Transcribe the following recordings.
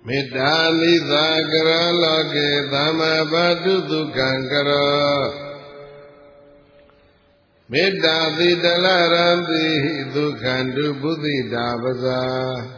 မေတ္တာနိသာကရောလောကေသမဘတုဒုက္ခံကရောမေတ္တာတိတလရံတိဒုက္ခံတုပုသိတာပဇာ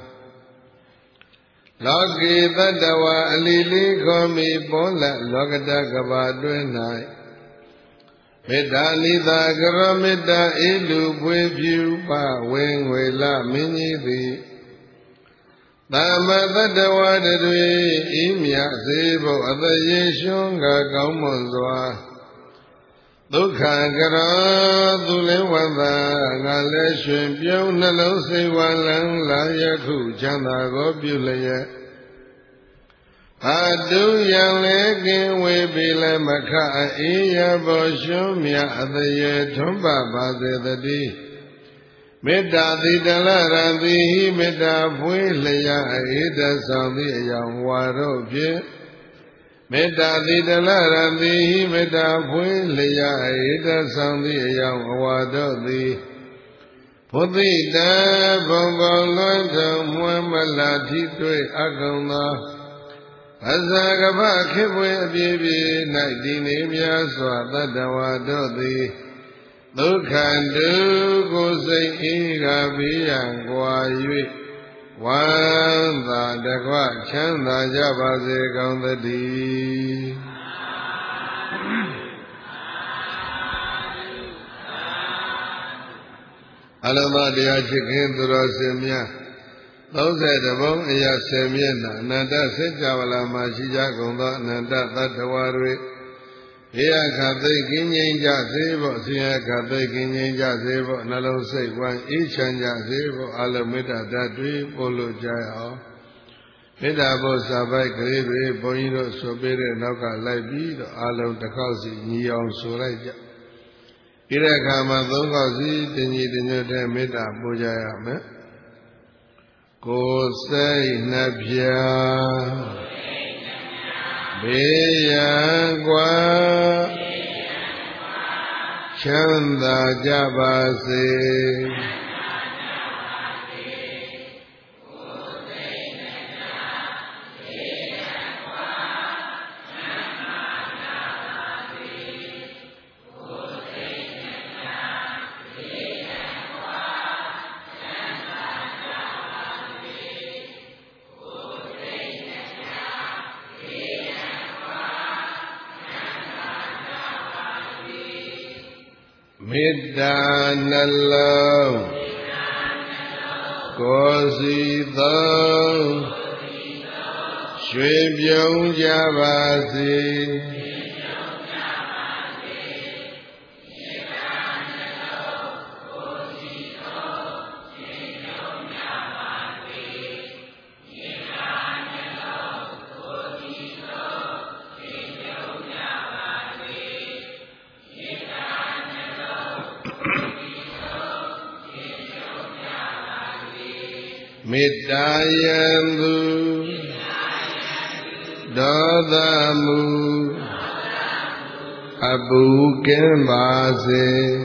လောကေတတ္တဝါအလီလီခောမိပေါ်လက်လောကတကဘာတွင်၌မေတ္တာနိသာကရောမေတ္တာဤလူပွေဖြူပဝေငွေလမင်းကြီးသည်သမ္မတတ္တဝါတွေဤမြတ်စေဖို့အသရေရှုံးကကောင်းမွန်စွာဒုက္ခကရောသူလည်းဝန္တာငါလည်းရွှင်ပြုံးနှလုံးစိတ်ဝါလန်းလာယခုချမ်းသာကိုပြုလျက်အတုယံလည်းကင်းဝေပြီလည်းမခအေးရဘောရှုံးမြအသရေထွန်းပပါစေတည်းမေတ္တာတိတလရံတိမေတ္တာဖွေးလျာဧတဆောင်သည့်အယောင်ဝါတို့ဖြင့်မေတ္တာတိတလရံတိမေတ္တာဖွေးလျာဧတဆောင်သည့်အယောင်အဝါတို့သည်ဘုသိတံဘုံဘုံလွန်ထုံမွမ်းမလာထိတွေ့အကုန်သောအဇာကပခေပွေအပြည့်ပြည့်၌တည်နေမြတ်စွာတတ္တဝါတို့သည်ဒုက္ခတုကိုစိတ်ဤကဘေးရန်ကွာ၍ဝမ်းသာတကွချမ်းသာကြပါစေကောင်းသတည်းအလုံးစုံတရားချစ်ခင်သူတော်စင်များ30ဘုံအရာ10မျက်နှာအနန္တစัจ java လာမှာရှိကြကုန်သောအနန္တသတ္တဝါတွေဧယခသိကင်းငြိမ်းကြစေဖို့အစဉ်အခါသိကင်းငြိမ်းကြစေဖို့နှလုံးစိတ်ဝမ်းအေးချမ်းကြစေဖို့အလုံးမေတ္တာဓာတ်တွေပို့လို့ကြရအောင်မေတ္တာဘုစာပိုက်ကလေးတွေဘုန်းကြီးတို့ဆိုပေးတဲ့နောက်ကလိုက်ပြီးတော့အလုံးတစ်ခေါက်စီညီအောင်ဆိုလိုက်ကြဒီတဲ့အခါမှာ3ခေါက်စီတင်ကြီးတင်ညွတ်တဲ့မေတ္တာပို့ကြရမယ်ကိုယ်စိတ်နှပြဘေးရန်ကွာချမ်းသာကြပါစေမေတ္တာနှလုံးကိုယ်စီသောရွှေပြုံးကြပါစေမေတ္တာယံသူဒေါသမူအပူကင်းပါစေ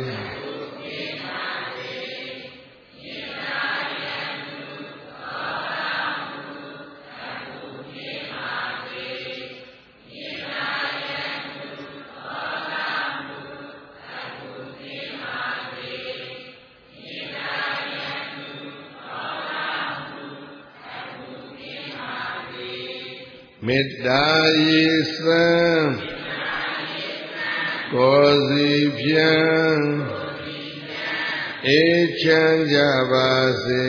မေတ္တာယေသံကိုယ်စီဖြင့်အေးချမ်းကြပါစေ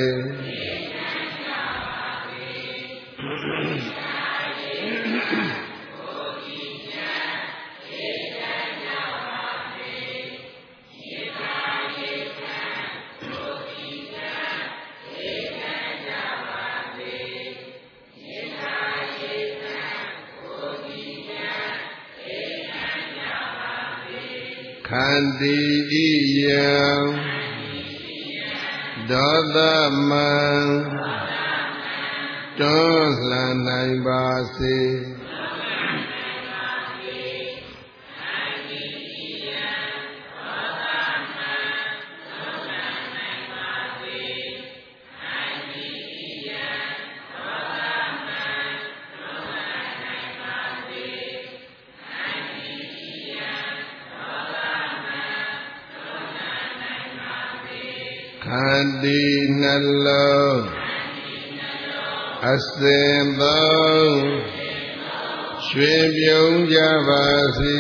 ခန္တီဣယံဒေါသမံတွန်းလှန်နိုင်ပါစေန္တိနှလုံးအစဉ်သုံးရွှင်ပြုံးကြပါစေ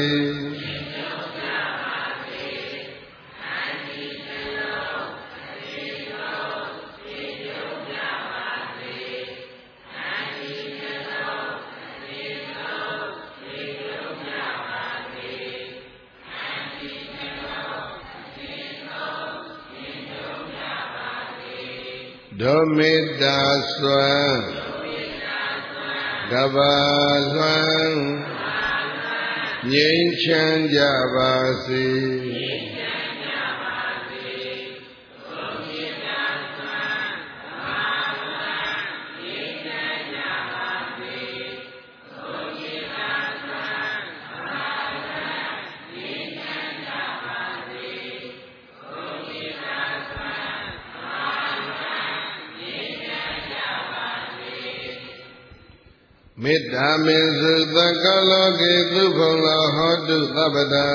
ဒုမေတ္တာစွမ်းကဘာစွမ်းငြိမ်းချမ်းကြပါစေမေတ္တာမေစုသက္ကလောကေသုဖုံလောဟောတုသဗ္ဗတာ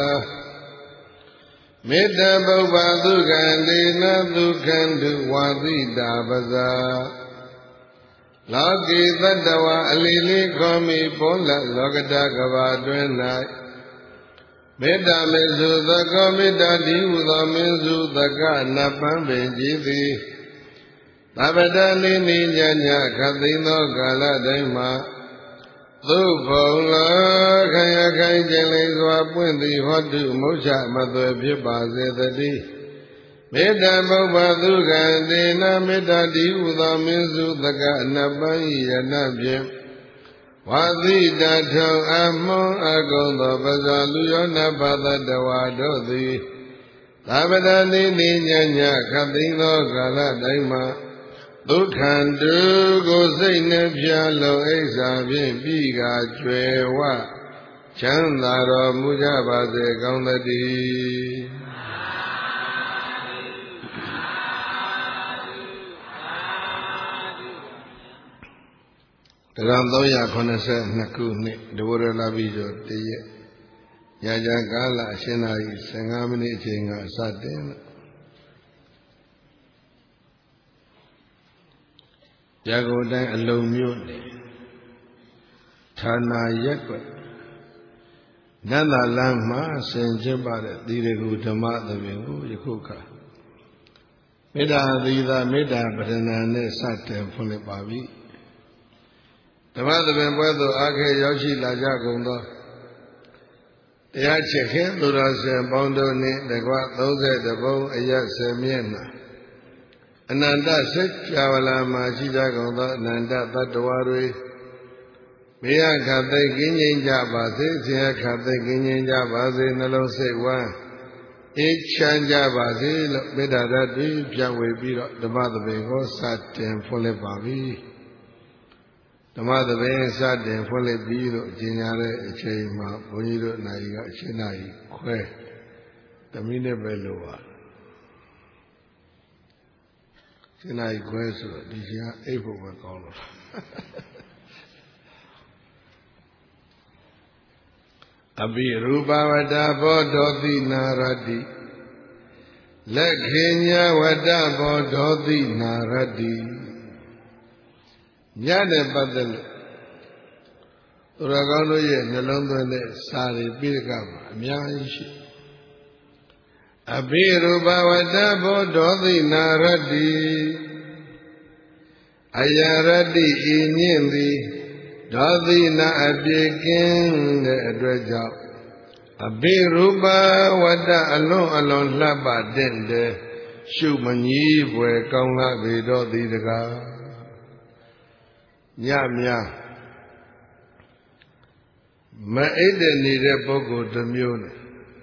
မေတ္တပုဗ္ဗသုခန္တေနသုခန္တုဝါသီတာပဇာလောကေတတ္တဝါအလီလေးခေါ်မိပေါ်လလောကတကဘာတွင်၌မေတ္တာမေစုသက္ကောမေတ္တာတိဟုသောမင်းစုသက္ကနပန်းပင်ကြည်သည်သဗ္ဗတနိနိညညခသိသောကာလတိုင်းမှာသုဖုံလောခယခိုင်ကျင်လေစွာပွင့်သည်ဟောတုမုချမသွယ်ဖြစ်ပါစေတည်းမေတ္တာပုဗ္ဗသုခန္တေနမေတ္တာတိဟုသောမင်းစုသက္ကအနပန်းဤယနဖြင့်ဝါသီတထုံအမွန်အကုံသောပဇာလူယောနဘသတဝါတို့သည်သဗ္ဗတနိနိညညခသိသောကာလတိုင်းမှာဒုက္ခန္တုကိုစိတ်နှပြလုံးအိစ္ဆာဖြင့်ပြီးကကျွယ်ဝချမ်းသာတော်မူကြပါစေကောင်းသတည်း1382ခုနှစ်ဒဝရလပိကျော်တရက်ညချမ်းကာလအရှင်သာကြီး15မိနစ်အချိန်ကစတင်ရကိုတိုင်းအလုံးမျိုးနေဌာနာရက်ွက်နန္ဒလမ်းမှာဆင်ကျင်းပါတဲ့သီရကုဓမ္မသဘင်ကိုယခုခါမေတ္တာသီသာမေတ္တာပဒနာနဲ့စတင်ဖွင့်လှစ်ပါပြီဓမ္မသဘင်ပွဲသို့အားခဲရောက်ရှိလာကြကုန်သောတရားချစ်ခင်သူတော်စင်ပေါင်းတို့နှင့်တကွ30ဘုံအရက်10မျက်နှာအနန္တစိတ်ကြဝလာမှာရှိကြကုန်သောအနန္တသတ္တဝါတွေဘေးအခတ်သိကင်းငြိမ်းကြပါစေဆင်းရဲခတ်သိကင်းငြိမ်းကြပါစေနှလုံးစိတ်ဝမ်းအေးချမ်းကြပါစေလို့မေတ္တာဓာတ်တွေပြဝေပြီးတော့ဓမ္မသဘင်ကိုစတင်ဖွင့်လှစ်ပါပြီဓမ္မသဘင်စတင်ဖွင့်လှစ်ပြီးလို့ကျင်ညာတဲ့အချိန်မှာဘုန်းကြီးတို့နိုင်ကအရှင်းနိုင်ခွဲ10မိနစ်ပဲလို့ပါရှင်းနိုင်ခွဲဆိုတော့ဒီချိန်ကအိပ်ဖို့ပဲကောင်းလို့အဘိရူပဝတ္တဘောဓောတိနာရတိလက်ခေညာဝတ္တဘောဓောတိနာရတိညနဲ့ပတ်သက်လို့သူတော်ကောင်းတို့ရဲ့နှလုံးသွင်းတဲ့စာတွေပိဋကမှာအများကြီးရှိအဘိရူပဝတ္တဘောဓောတိနာရတိအယရတိဤညင့်သည်ဒေါတိနာအပြေကင်းတဲ့အတွက်ကြောင့်အဘိရူပဝတ္တအလွန်လှပတဲ့ရှုမကြီးဖွယ်ကောင်းလာပေတော့သည်တကားညများမအိပ်တဲ့နေတဲ့ပုဂ္ဂိုလ်တစ်မျိုးနဲ့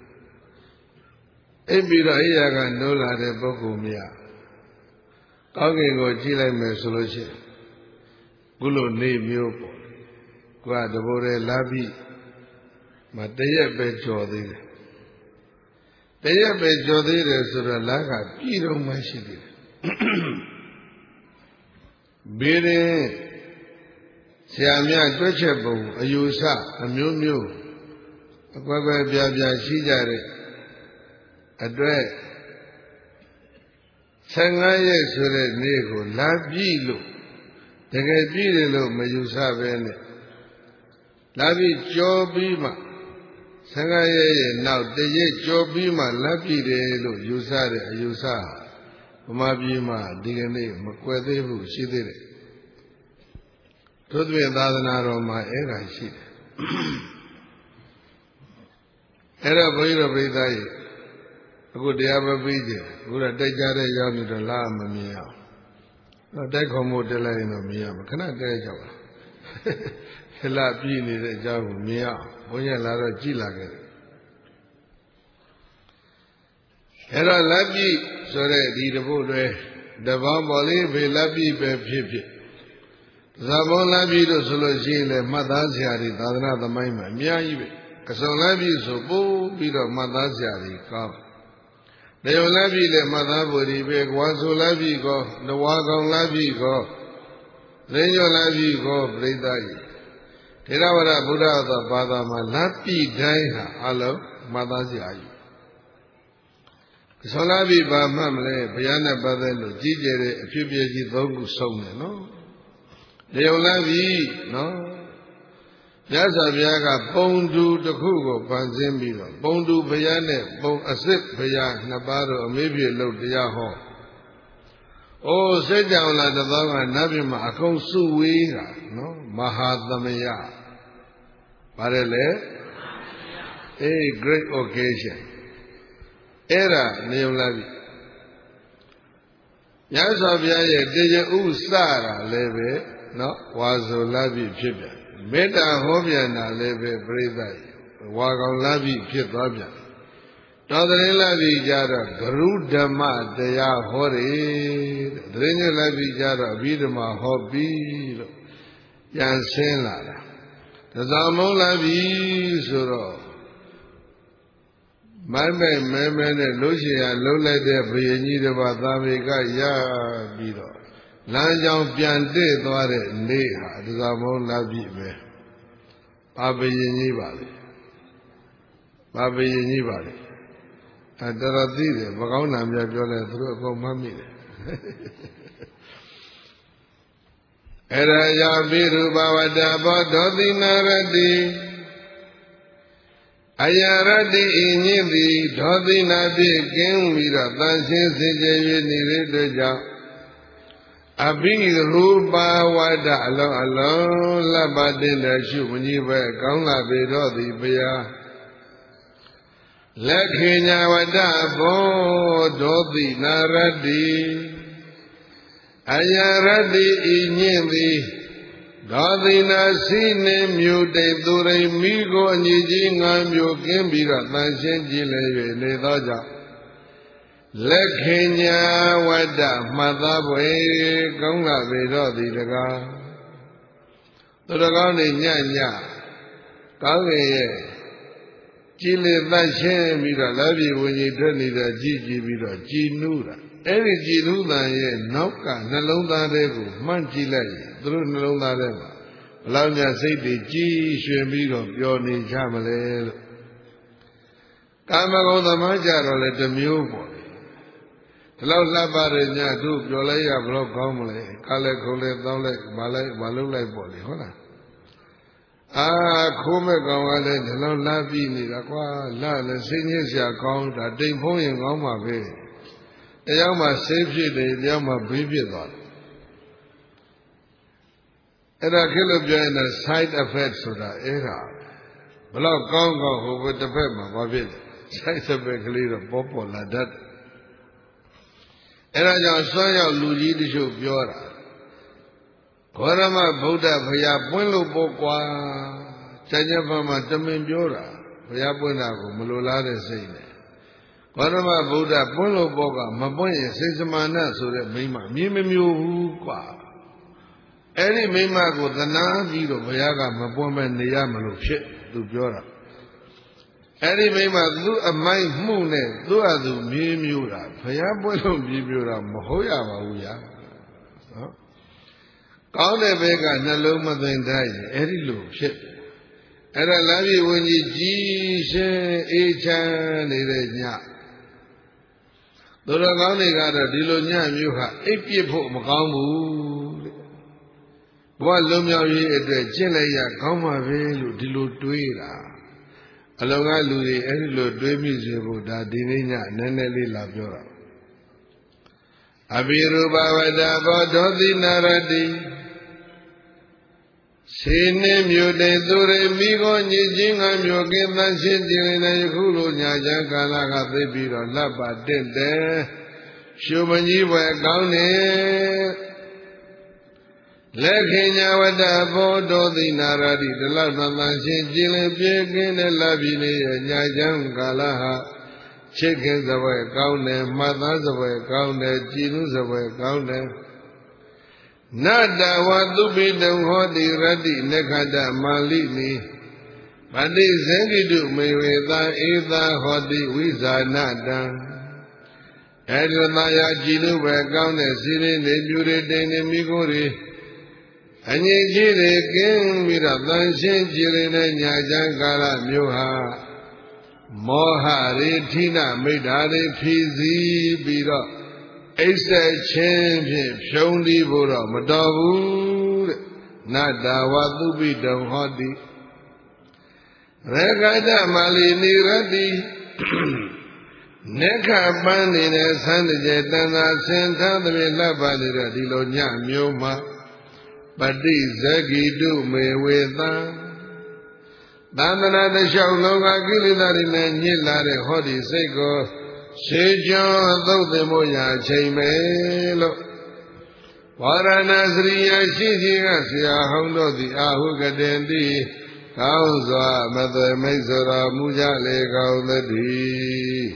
အိပ်ပြီးတော့အိယာကနိုးလာတဲ့ပုဂ္ဂိုလ်များကောင်းကင်ကိုကြည့်လိုက်မယ်ဆိုလို့ရှိရင်ခုလိုနေမျိုးပေါ့ကိုကတဘောတယ်လာပြီးမတရက်ပဲကြော်သေးတယ်တရက်ပဲကြော်သေးတယ်ဆိုတော့လာကပြည်တော်မှရှိသေးတယ်ဘေးရင်ဆရာများတွက်ချက်ပုံအယူဆအမျိုးမျိုးအကွက်ကွက်ပြားပြားရှိကြတဲ့အတွက် 15ရက်ဆိုတဲ့နေ့ကိုလာပြည့်လို့တကယ်ပြည့်တယ်လို့မယူဆပဲနဲ့လာပြည့်ကြောပြီးမှ15ရက်ရဲ့နောက်တရက်ကြောပြီးမှလာပြည့်တယ်လို့ယူဆတဲ့အယူဆဟာဗမာပြည်မှာဒီကနေ့မကွယ်သေးဘူးရှိသေးတယ်သို့သောသာသနာတော်မှာအဲ့ဒါရှိတယ်အဲ့တော့ဘုန်းကြီးတို့ပြိဿကြီးအခုတရားမပြီးကြအခုတော့တိုက်ကြတဲ့ရောက်နေတော့လာမမြင်အောင်တော့တိုက်ခေါ်မှုတက်လိုက်ရင်တော့မြင်ရမှာခဏတက်ကြပါခလပြည့်နေတဲ့အကြောင်းကိုမြင်အောင်ဘုန်းကြီးလာတော့ကြည်လာခဲ့တယ်အဲ့တော့လက်ပြည့်ဆိုတဲ့ဒီတပုတ်တွေတပေါင်းပေါ်လေးဖေလက်ပြည့်ပဲဖြစ်ဖြစ်ဇာပေါင်းလက်ပြည့်လို့ဆိုလို့ရှိရင်လည်းမှတ်သားစရာတွေသာသနာသမိုင်းမှာအများကြီးပဲကစုံလက်ပြည့်ဆိုပို့ပြီးတော့မှတ်သားစရာတွေကောင်းတယုံလက်ပြည့်လည်းမှတ်သားဖို့ဒီပဲကွာဆိုလက်ပြည့်ကောနဝါကောင်လက်ပြည့်ကောသိညောလက်ပြည့်ကောပြိဿကြီးထေရဝါဒဗုဒ္ဓသောဘာသာမှာလက်ပြည့်တိုင်းဟာအလုံးမှတ်သားစရာကြီးဆောလာပြီဘာမှမလဲဘုရားနဲ့ပတ်သက်လို့ကြီးကျယ်တဲ့အဖြစ်ပြကြီး၃ခုဆုံးတယ်နော်တယုံလာပြီနော်မြတ်စွာဘုရားကပုံတူတစ်ခုကိုဖန်ဆင်းပြီးတော့ပုံတူဘုရားနဲ့ပုံအစစ်ဘုရားနှစ်ပါးတို့အမေးပြေလို့တရားဟောအိုးစိတ်ကြောင်လာတသောကနတ်ပြည်မှာအကုန်စုဝေးတာနော်မဟာသမယပါတယ်လေအေး great occasionအဲ့ဒါနေုံလာပြီမြတ်စွာဘုရားရဲ့တရားဥစတာလည်းပဲနော်ဝါဆိုလာပြီဖြစ်ပြန်မေတ္တာဟောပြန်တာလည်းပဲပြိဿကြီးဝါကောင်လာပြီဖြစ်သွားပြန်တော်သတင်းလာပြီကြတော့ဂရုဓမ္မတရားဟောတယ်တဲ့သတင်းညလာပြီကြတော့အဘိဓမ္မာဟောပြီလို့ပြန်ဆင်းလာတာတဇာမုံလာပြီဆိုတော့မိုင်းမဲ့မဲမဲနဲ့လှုပ်ရှင်ရလှုပ်လိုက်တဲ့ဘုရင်ကြီးတစ်ပါးသာဝေကရပြီးတော့လမ်းကြောင်းပြန်တည့်သွားတဲ့နေ့ဟာတဇာမုံလာပြီပဲဘာဘုရင်ကြီးပါလဲဘာဘုရင်ကြီးပါလဲတော်တော်သိတယ်မကောင်းတာများပြောလဲသူတို့အကုန်မှတ်မိတယ်အဲ့ဒါယာပိရူပဝတ္တဘောဒောတိနာရတိအယရတိဤညင်းသည်ဒောတိနာဖြင့်ကင်းပြီးတော့တန်ရှင်းစင်ကြယ်၍နေတဲ့အတွက်ကြောင့်အဘိရူပဝတ္တအလုံးအလုံးလပ်ပါတဲ့ရှုမကြီးပဲကောင်းလာပေတော့သည်ဘုရားလက်ခေညာဝတ္တဘောဒောတိနာရတိအယရတိဤညင်းသည်ဒောတိနာစီနေမြို့တိတ်သူရိမိကိုအညီကြီးငါမျိုးကင်းပြီးတော့တန်ရှင်းကြည်လေ၍နေသောကြောင့်လက်ခေညာဝတ္တမှတ်သားပွေကောင်းလာပေတော့သည်တကားသူတကောင်းနေညညကောင်းငယ်ရဲ့ကြည်လေတတ်ရှင်းပြီးတော့လက်ပြေဝင်ကြီးထွက်နေတဲ့ကြည်ကြည့်ပြီးတော့ကြည်နူးတာအဲ့ဒီကြည်နူးတန်ရဲ့နောက်ကနှလုံးသားတွေကိုမှန်းကြည့်လိုက်ရင်သူတို့နှလုံးသားထဲမှာဘလောက်များစိတ်တွေကြည်ရွှင်ပြီးတော့ပျော်နေကြမလဲလို့ကာမဂုဏ်သမားကြတော့လေတစ်မျိုးပေါ့ဒီလောက်လှပတဲ့ညတို့ပျော်လိုက်ရဘလို့ကောင်းမလဲကားလဲခုံးလဲတောင်းလိုက်မလုပ်လိုက်ပေါ့လေဟုတ်လားအာခိုးမဲ့ကောင်ကလည်းဒီလောက်လှပြီးနေတာကွာလှလည်းစိတ်ညစ်စရာကောင်းတာတိမ်ဖုံးရင်ကောင်းမှာပဲတရားမှဆေးဖြစ်တယ်တရားမှဘေးဖြစ်သွားတယ်အဲ့ဒါခေတ်လို့ပြောရင် side effect ဆိုတာအဲ့ဒါဘလောက်ကောင်းကောင်းဟိုဘက်တစ်ဖက်မှာဘာဖြစ်လဲ side effect ကလေးတော့ပေါ်လာတတ်တယ်အဲ့ဒါကြောင့်ဆွမ်းရောက်လူကြီးတချို့ပြောတာခောရမဗုဒ္ဓဘုရားပွင့်လို့ပေါ့ကွာကျန်ကျန်မှာတမင်ပြောတာဘုရားပွင့်တာကိုမလိုလားတဲ့စိတ်နဲ့ခောရမဗုဒ္ဓပွင့်လို့ပေါ့ကမပွင့်ရင်စိတ်စမာနဆိုတဲ့မိမမြင်မမျိုးဘူးကွာအဲ့ဒီမိမကိုသနာပြီးတော့ဘုရားကမပွင့်မဲ့နေရမလို့ဖြစ်သူပြောတာအဲ့ဒီမိမသူ့အမိုက်မှုနဲ့သူ့အသူမြေးမျိုးတာဘုရားပွင့်လို့မြေးမျိုးတာမဟုတ်ရပါဘူးညာနော်ကောင်းတဲ့ဘက်ကနှလုံးမသွင်းတိုင်းအဲ့ဒီလိုဖြစ်အဲ့ဒါလာပြီဝင်ကြီးကြီးရှင်းအေးချမ်းနေတဲ့ညသူတော်ကောင်းတွေကတော့ဒီလိုညမျိုးဟာအိပ်ပြစ်ဖို့မကောင်းဘူးတဲ့ဘဝလုံးမြောက်ရေးအတွက်ကျင့်လိုက်ရကောင်းပါပဲလို့ဒီလိုတွေးတာအလုံးကလူတွေအဲ့ဒီလိုတွေးမိစေဖို့ဒါဒီနေ့ညနည်းနည်းလေးလာပြောတာအဘိရူပဝတ္တဘောဓောတိနာရတိစေနှင်းမြို့တေသူရေမိကိုညစ်ချင်းကမြို့ကင်းသန့်ရှင်းကြည်လင်တဲ့ယခုလိုညာချမ်းကာလကသိပြီးတော့လှပ်ပါတက်တယ်ရှုမကြီးပွဲကောင်းနေလက်ခင်ညာဝတ္တဘောဓောတိနာရတိတလသန့်ရှင်းကြည်လင်ပြေကင်းတဲ့လှပြီလေးရဲ့ညာချမ်းကာလဟာချစ်ခင်စပွဲကောင်းတယ်မှတ်သားစပွဲကောင်းတယ်ကြည်နုစပွဲကောင်းတယ်နတ္တဝသုပိတံဟောတိရတ္တိနက္ခတမာလိနိပတိဇင်ကိတုမေဝေသံဧသာဟောတိဝိဇာနတံအဲ့ဒီသာယာကြည်နုပဲကောင်းတဲ့စီရင်နေပြူတွေတိန်နေမိကိုယ်တွေအငြိကြီးတွေကင်းပြီးတော့သန့်ရှင်းကြည်လင်တဲ့ညာချမ်းကာလမျိုးဟာမောဟရိထိနာမိတ်ဓာတွေဖြီးစည်းပြီးတော့အိစ္ဆချင်းဖြင့်ဖြုံးသီးဖို့တော့မတော်ဘူးတဲ့နတ္တဝသုပိတံဟောတိရကတမာလီနိရတိနေခပန်းနေတဲ့ဆန်းတည်းတန်သာဆင်ထားသဖြင့်လှပ်ပါနေတဲ့ဒီလိုညမျိုးမှာပတိဇဂိတုမေဝေသံသန္တနာတလျှောက်လုံးကကိလေသာတွေနဲ့ညစ်လာတဲ့ဟောဒီစိတ်ကိုရှေးကျော်သုတ်သင်ဖို့ရာချိန်ပဲလို့ဝါရဏစရိယရှိရှိကဆရာဟောင်းတို့သည်အာဟုကတေတိကောင်းစွာမသွေမိတ်ဆိုတော်မူကြလေကောင်းသတည်း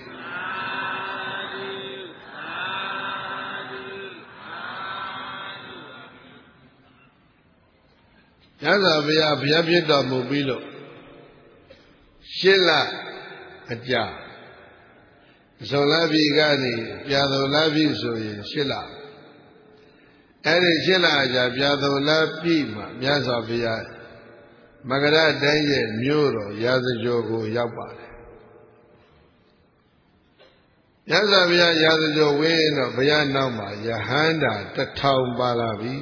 ရသော်ဘုရားဖြစ်တော်မူပြီးလို့ရှစ်လအကြာဇောလပြီကနေပြာတော်လပြီဆိုရင်ရှစ်လအဲ့ဒီရှစ်လအကြာပြာတော်လပြီမှာမြတ်စွာဘုရားမကရတိုင်းရဲ့မြို့တော်ရာဇဂိုကိုရောက်ပါတယ်မြတ်စွာဘုရားရာဇဂိုဝင်းတော့ဘုရားနောက်မှာယဟန္တာ1000ပါလာပြီ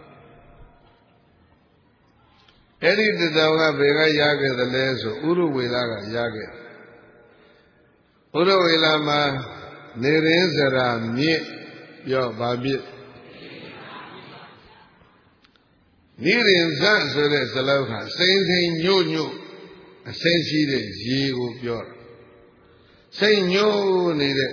အဲ့ဒီ1000ကဘယ်ကရခဲ့သလဲဆိုဥရဝေလကရခဲ့ဥရဝေလမှာနေရင်းစရာမြစ်ပြောဗာမြစ်နိရင်ဇဆိုတဲ့စလောက်ဟာစိမ့်စိမ့်ညို့ညို့အစိမ့်ရှိတဲ့ရေကိုပြောတာစိမ့်ညို့နေတဲ့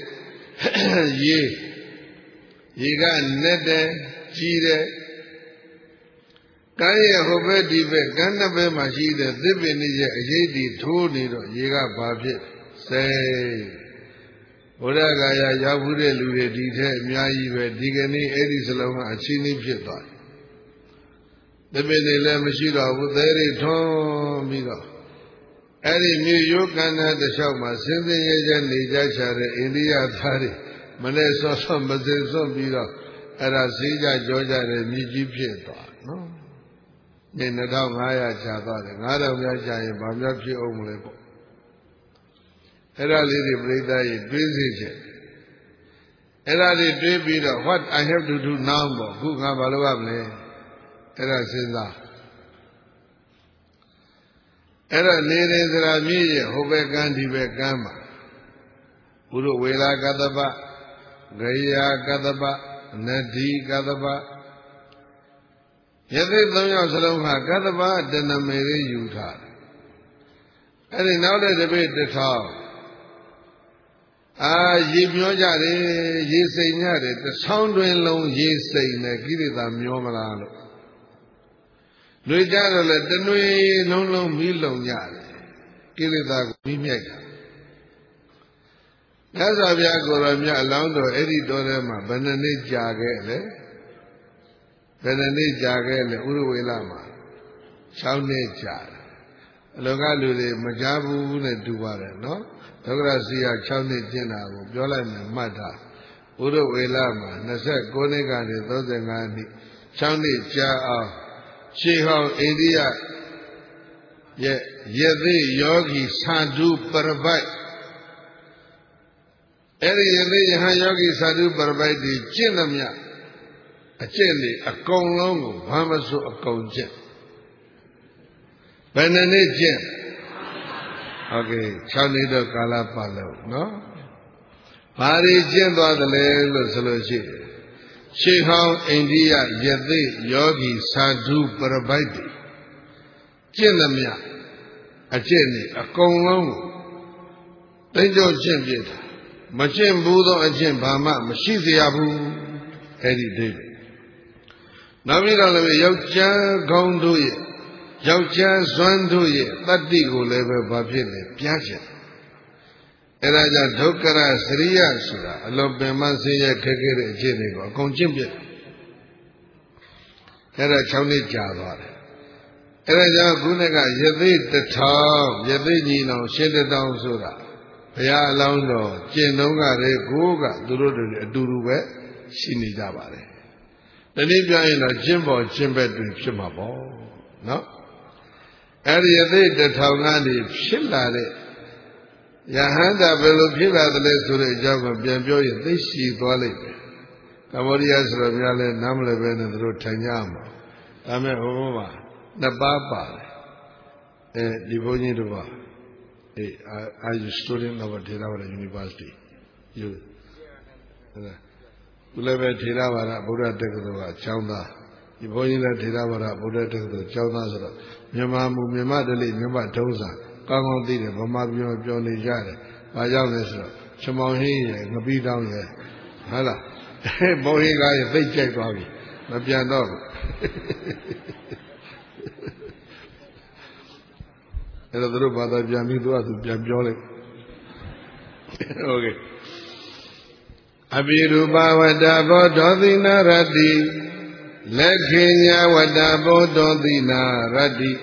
ရေကနဲ့တဲ့ကြီးတဲ့ကမ်းရဲ့ဟိုဘက်ဒီဘက်ကမ်းနှစ်ဘက်မှာရှိတဲ့သစ်ပင်တွေရဲ့အရေးတီထိုးနေတော့ရေကဘာဖြစ်စိမ့်ဘုရားကာယရောက်ဘူးတဲ့လူတွေဒီထက်အများကြီးပဲဒီကနေ့အဲ့ဒီစလုံးကအချင်းချင်းဖြစ်သွားတယ်သစ်ပင်တွေလည်းမရှိတော့ဘူးသဲတွေထွန်းပြီးတော့အဲ့ဒီမြေရိုးကန္နာတစ်လျှောက်မှာစင်းစင်းရဲရဲနေကြချတဲ့အိန္ဒိယသားတွေမနဲ့ဆော့ဆော့မစင်စွန့်ပြီးတော့အဲ့ဒါဈေးကြကြောကြတဲ့မြေကြီးဖြစ်သွားနော်နေ 2500ကြာသွားတယ်9000များကြာရင်ဘာများဖြစ်အောင်မလဲပေါ့အဲ့ဒါလေးတွေပြိဿရေတွေးစေချင်အဲ့ဒါတွေတွေးပြီးတော့ what I have to do now ပေါ့ခုငါဘာလုပ်ရမလဲအဲ့ဒါစဉ်းစားအဲ့တော့နေရင်စရာမြည်ရဲ့ဟိုဘက်ကမ်းဒီဘက်ကမ်းမှာဘုရဝေလာကတ္တပဂယာကတ္တပနတိကတ္တပယသိ3ယောက်စလုံးဟာကတ္တပတဏမေလေးယူထားတယ်အဲ့ဒီနောက်တဲ့တပည့်1000ရေမျောကြတယ်ရေစိမ်ကြတယ်1000တွင်လုံးရေစိမ်နဲ့ကိလေသာမျောမလားလို့လွေကြတော့လေတနွေလုံးလုံးမီးလုံကြတယ်ကိလေသာကိုမီးမြိုက်တာမြတ်စွာဘုရားကိုယ်တော်မြတ်အလောင်းတော်အဲ့ဒီတော်ထဲမှာဘယ်နှစ်နှစ်ကြာခဲ့လဲဘယ်နှစ်နှစ်ကြာခဲ့လဲဥရဝေလမှာ6နှစ်ကြာတယ်အလောကလူတွေမကြားဘူးနဲ့တူပါတယ်နော်ဒုက္ခရစီယာ6နှစ်ကျင့်တာကိုပြောလိုက်မယ်မှတ်တာဥရဝေလမှာ29နှစ်ကနေ35နှစ်6နှစ်ကြာအောင်ရှေးဟောင်းအိန္ဒိယရဲ့ယသိယောဂီသာဓုပရပိုက်အဲ့ဒီယသိယဟန်ယောဂီသာဓုပရပိုက်ဒီကျင့်သမျှအကျင့်တွေအကုန်လုံးကိုဘာမဆိုအကုန်ကျင့်ဘယ်နှစ်နှစ်ကျင့်ဟုတ်ကဲ့6နှစ်တော့ကာလပတ်လုံးနော်ဘာတွေကျင့်သွားသလဲလို့ဆိုလို့ရှိတယ်ရှေးဟောင်းအိန္ဒိယယသိယောဂီသာဓုပရပိုက်တွေကျင့်သမျှအကျင့်တွေအကုန်လုံးကိုသိကြကျင့်ပြတာမကျင့်ဘူးသောအကျင့်ဘာမှမရှိเสียဘူးအဲ့ဒီဒိဋ္ဌိနောက်ပြီးတော့လည်းယောက်ျားကောင်းတို့ရဲ့ယောက်ျားစွမ်းတို့ရဲ့တတ္တိကိုလည်းပဲဘာဖြစ်လဲပြားချင်အဲ့ဒါကြောင့်ဒုက္ခရစရိယဆိုတာအလွန်ပင်မဆင်းရဲခက်ခဲတဲ့အကျင့်တွေကိုအကုန်ကျင့်ပြအဲ့ဒါ6နှစ်ကြာသွားတယ်အဲ့ဒါကြောင့်ခုနကယသိ1000ယသိညီနောင်ရှင်း1000ဆိုတာဘုရားအလောင်းတော်ကျင့်တုံးကတည်းကိုကသူတို့တွေအတူတူပဲရှိနေကြပါတယ်တနည်းပြောရင်တော့ကျင့်ပေါ်ကျင့်ဘက်တွေဖြစ်မှာပေါ့နော်အဲ့ဒီယသိ1000ကနေဖြစ်လာတဲ့ယဟန္တာဘယ်လိုဖြစ်လာတယ်လဲဆိုတဲ့အကြောင်းကိုပြန်ပြောရင်သိရှိသွားလိမ့်မယ်ကမ္ဘောဒီးယားဆိုတော့များလဲနားမလည်ပဲနဲ့သူတို့ထိုင်ကြမှာဒါမဲ့ဟိုမှာ2ပါးပါတယ်ဒီဘုန်းကြီးတို့ကare you student of Theravada University you သူလည်းပဲထေရဝါဒဗုဒ္ဓတက္ကသိုလ်ကကျောင်းသားဒီဘုန်းကြီးလည်းထေရဝါဒဗုဒ္ဓတက္ကသိုလ်ကျောင်းသားဆိုတော့မြန်မာမူမြန်မာဓလေ့မြန်မာထုံးစံကောင်းကောင်းသိတယ်ဗမာပြောနေကြတယ်ဘာကြောင့်လဲဆိုတော့ချမောင်ဟင်းရဲ့ငပိတောင်းရဲ့ဟုတ်လားဘုန်းကြီးကရဲ့သိကြိုက်သွားပြီမပြန်တော့ဘူးအဲ့တော့သူတို့ဘာသာပြန်ပြီးသူကသူပြန်ပြောလိုက်โอเคအပိရူပဝတ္တဘောဓောတိနာရတ္တိလက်ခေညာဝတ္တဘောဓောတိနာရတ္တိ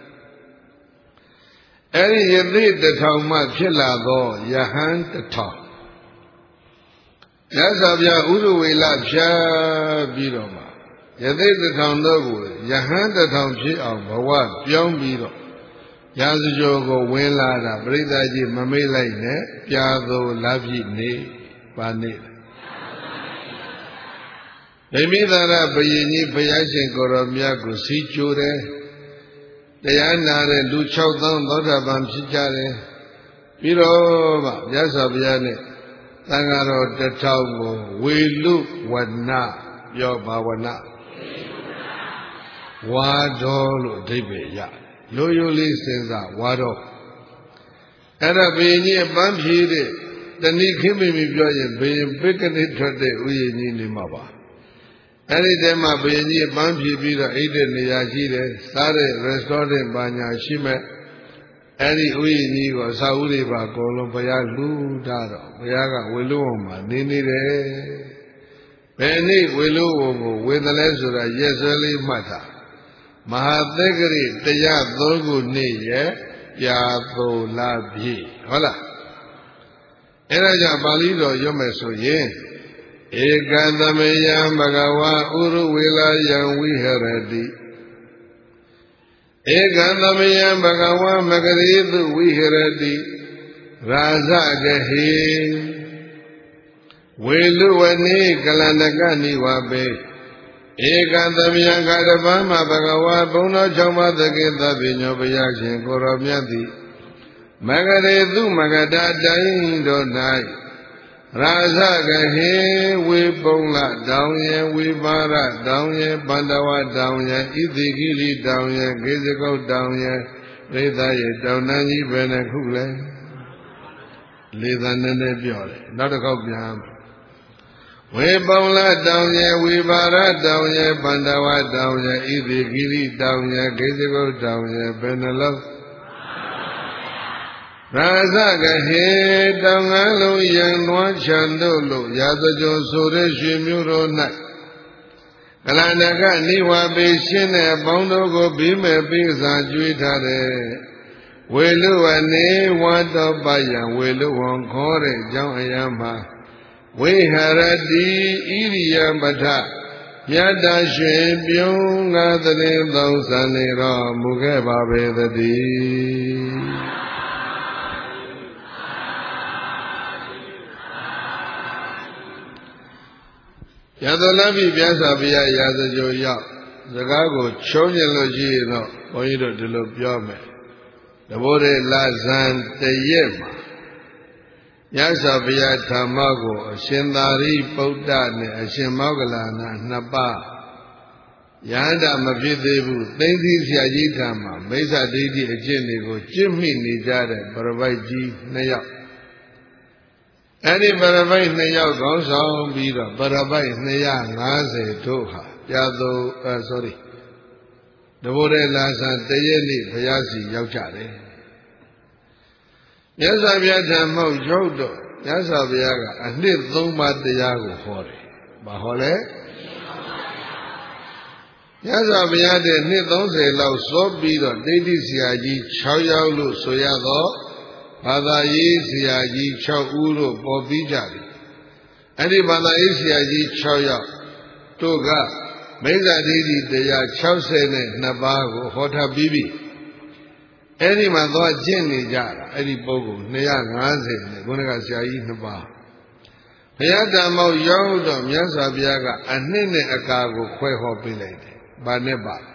အဲ့ဒီယသိ1000မှဖြစ်လာသောယဟန်1000ရသော်ပြဥရဝေလဖြာပြီးတော့မှယသိ1000တို့ကိုယဟန်1000ဖြစ်အောင်ဘဝပြောင်းပြီးတော့ရာဇဂိုကိုဝင်လာတာပရိသတ်ကြီးမမေ့လိုက်နဲ့ပြာသို့လာပြီနေပါနေဗိမိသာရဘယင်ကြီးဘုရားရှင်ကိုရောမြတ်ကိုစီချိုးတယ်တရားနာတဲ့လူ6000သောတာပန်ဖြစ်ကြတယ်ပြီးတော့မှမြတ်စွာဘုရားနဲ့သံဃာတော်1000ကိုဝေလူဝနပြောဘာဝနဝါတော်လို့အဓိပ္ပာယ်ရလိုရိုးလေးစဉ်းစားဝါတော်အဲ့ဒါဘယင်ကြီးအပန်းဖြေတဲ့တဏိခိမိမိပြောရင်ဘယင်ပိကနိထွက်တဲ့ဥယျာဉ်ကြီးနေမှာပါအဲ့ဒီတည်းမှာဘုရင်ကြီးပန်းဖြေပြီးတော့အိတ်တဲ့နေရာရှိတယ်စားတဲ့ restaurant ဘာညာရှိမဲ့အဲ့ဒီဥယျာဉ်ကြီးကိုအစာဥတွေပါအကုန်လုံးဘုရားလူထားတော့ဘုရားကဝေလူဝံမှာနေနေတယ်ဘယ်နေ့ဝေလူဝံကိုဝေတယ်လဲဆိုတာရက်စွဲလေးမှတ်တာမဟာသက္ကရိတရား3ခုနေ့ရဲ့ပြာသိုလပြည့်ဟုတ်လားအဲ့ဒါကြောင့်ပါဠိတော်ရွတ်မယ်ဆိုရင်ဧကသမယံဘဂဝါဥရဝေလာယံဝိဟရတိဧကသမယံဘဂဝါမဂရေတုဝိဟရတိရာဇဂဟေဝေလူဝနေကလန္တကနိဝပေဧကသမယံခတပမဘဂဝါဘုံတော်6ပါးသကေသဗ္ဗညောဘုရားရှင်ကိုရောမြတ်သည်မဂရေတုမဂဒတိုင်းတို့၌ရာဇဂဟေဝေပုံလတောင်ယေဝိပါရတောင်ယေပန္တဝတောင်ယေဣတိကိလိတောင်ယေဂေဇကုတ်တောင်ယေပရိသယေတောင်တန်းကြီးဘယ်နှခုလဲလေးသန်းနဲ့ပြောတယ်နောက်တစ်ခေါက်ပြန်ဝေပုံလတောင်ယေဝိပါရတောင်ယေပန္တဝတောင်ယေဣတိကိလိတောင်ယေဂေဇကုတ်တောင်ယေဘယ်နှလုံးရာဇဂဟေတောင်ငန်းလုံးယံနွားချံတို့လို့ရာဇကြိုဆိုတဲ့ရွှေမျိုးတော်၌ကလန္တကနိဝပေရှင်းတဲ့အပေါင်းတို့ကိုပြီးမဲ့ပြီးစာကျွေးထားတဲ့ဝေလူဝနေဝါတော်ပယံဝေလူဝံခေါ်တဲ့အကြောင်းအရာမှာဝိဟရတိဣရိယပထမြတ်တရွှေပြုံးငါသရင်သုံးစံနေတော်မူခဲ့ပါပေသတည်းရသောလပိပြဿဘုရားရာဇကြိုရောက်စကားကိုချုံးကျင်လို့ရှိရင်တော့ဘုန်းကြီးတို့ဒီလိုပြောမယ်တဘိုးရဲ့လာဇန်တရက်မှာမြတ်စွာဘုရားဓမ္မကိုအရှင်သာရိပုတ္တနဲ့အရှင်မောဂလနာနှစ်ပါးယန္တာမဖြစ်သေးဘူးသိသိဆရာကြီးဓမ္မမိစ္ဆာဒိဋ္ဌိအကျင့်တွေကိုကျင့်မိနေကြတဲ့ပရပိုက်ကြီးနှစ်ယောက်အဲ့ဒီပရပိုက်နှစ်ယောက်ခေါင်းဆောင်ပြီးတော့ပရပိုက်250တို့ဟာပြသော တဘိုးရဲ့လာဇန်တရက်နေ့ဘုရားစီရောက်ကြတယ်မြတ်စွာဘုရားဓမ္မရောက်တော့မြတ်စွာဘုရားကအနှစ်3ပါးတရားကိုဟောတယ်။ဘာဟောလဲမြတ်စွာဘုရားတဲ့နှစ်30လောက်စောပြီးတော့ဒိဋ္ဌိဆရာကြီး6ယောက်လို့ဆိုရတော့ဘာသာရေးဆရာကြီး6ဦးလို့ပေါ်ပြီးကြတယ်။အဲ့ဒီဘာသာရေးဆရာကြီး6ယောက်တို့ကမိစ္ဆာဒိဋ္ဌိတရား62ပါးကိုဟောထားပြီးပြီအဲ့ဒီမှာသွားကျင့်နေကြတာအဲ့ဒီပုဂ္ဂိုလ်250နဲ့ခုနကဆရာကြီး2ပါးဘုရားဓမ္မောရောက်တော့မြတ်စွာဘုရားကအနှစ်နဲ့အကာကိုခွဲဟောပေးလိုက်တယ်။ဘာနဲ့ပါ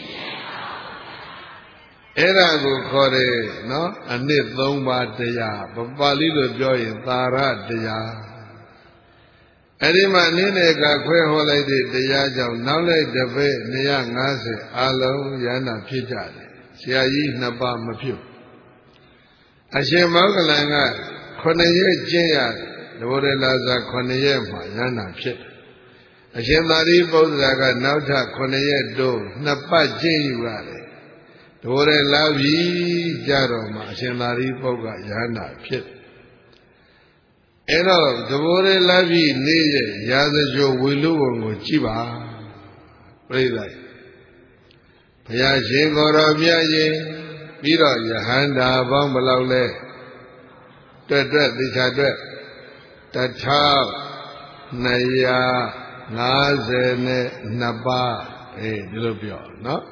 အဲ့ဒါကိုခေါ်တယ်နော်အနှစ်3ပါးတရားပါဠိလိုပြောရင်သာရတရားအဲ့ဒီမှာအနှစ်နဲ့အကာခွဲဟောလိုက်တဲ့တရားကြောင့်နောက်လိုက်တစ်ပည့်250အလုံးရဟနာဖြစ်ကြတယ်ဆရာကြီး2ပါးမဖြစ်အရှင်မောဂလန်က9ရက်ကျင့်ရတယ်တဘိုးရလာဇာ9ရက်မှာရဟနာဖြစ်တယ်အရှင်သာရိပုတ္တရာကနောက်ထပ်9ရက်တို့2ပတ်ကျင့်ယူရတယ်တဘိုးရလာပြီကြတော့မှအရှင်သာရိပုတ္တရာရဟနာဖြစ်အဲ့တော့တဘိုးရလာပြီနေ့ရက်ရာဇကြိုဝေလူဘုံကိုကြည့်ပါပြိဿဘုရားရှင်ကိုယ်တော်မြတ်ရင်ပြီးတော့ယဟန္တာပေါင်းဘယ်လောက်လဲတွက်သိချာတွက်1252ပါးဒီလိုပြောနော်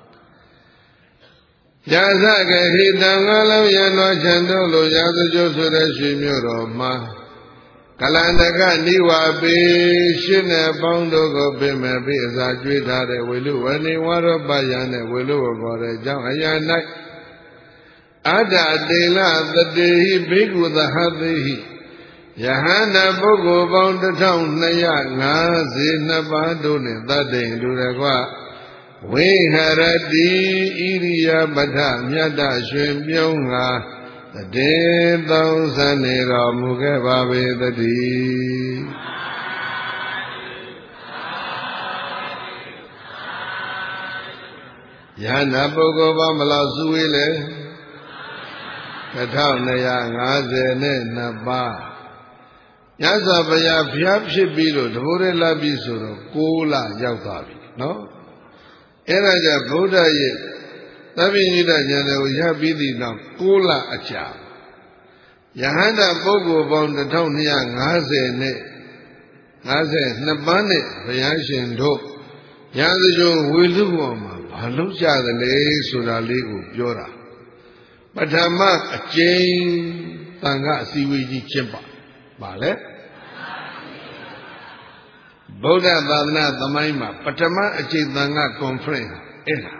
ရာဇဂဟိတံငါလုံးရနောချံတို့လိုရာဇကြိုဆိုတဲ့ရွှေမြို့တော်မှာကလန္တကနိဝါပေရှင်းတဲ့ပေါင်းတို့ကိုပြင်မဲ့ပြီးအစာကျွေးထားတဲ့ဝေလူဝနေဝရပယံနဲ့ဝေလူဝခေါ်တဲ့အကြောင်းအရာ၌အတ္တတေလသတေဟိဘိက္ခုသဟသေဟိယဟန္တာပုဂ္ဂိုလ်ပေါင်း1252ပါးတို့နှင့်သတ္တိန်လူတကွဝိဟရတိဣရိယာပထမြတ်တရွှင်ပြုံးငါတည်သုံးဆနေတော်မူခဲ့ပါပေတည်းယန္တာပုဂ္ဂိုလ်ပေါင်းဘယ်လောက်စုဝေးလဲ1252ပါးညဇာဘုရားဖျားဖြစ်ပြီးတော့တဘိုးရလာပြီဆိုတော့6လရောက်သွားပြီနော်အဲ့ဒါကြဗုဒ္ဓရဲ့သဗ္ဗညိတဉာဏ်ကိုရပြီးသည့်နောက်6လအကြာယဟန္တာပုဂ္ဂိုလ်ပေါင်း1250နဲ့52ပါးနဲ့ဘုရားရှင်တို့ရာဇကြိုဝေလူပေါ်မှာဘာလို့ကြသလဲဆိုတာလေးကိုပြောတာပထမအကျဉ်းသံဃာအစည်းအဝေးကြီးကျင်းပပါလေဗုဒ္ဓသာသနာသမိုင်းမှာပထမအကျဉ်းသံဃာ conference အဲ့ဒါ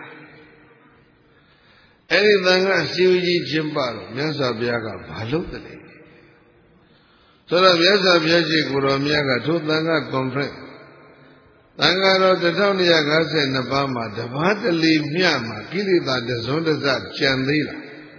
အဲ့ဒီသံဃာအစည်းအဝေးကြီးကျင်းပတော့မြတ်စွာဘုရားကဘာလို့တလဲဆိုတော့မြတ်စွာဘုရားရှိခိုးတော်မြတ်ကထိုသံဃာ conference သံဃာတော်1252ပါးမှာတပါးတလီမြမှာကိလေသာတစုံတစကြံသေးလား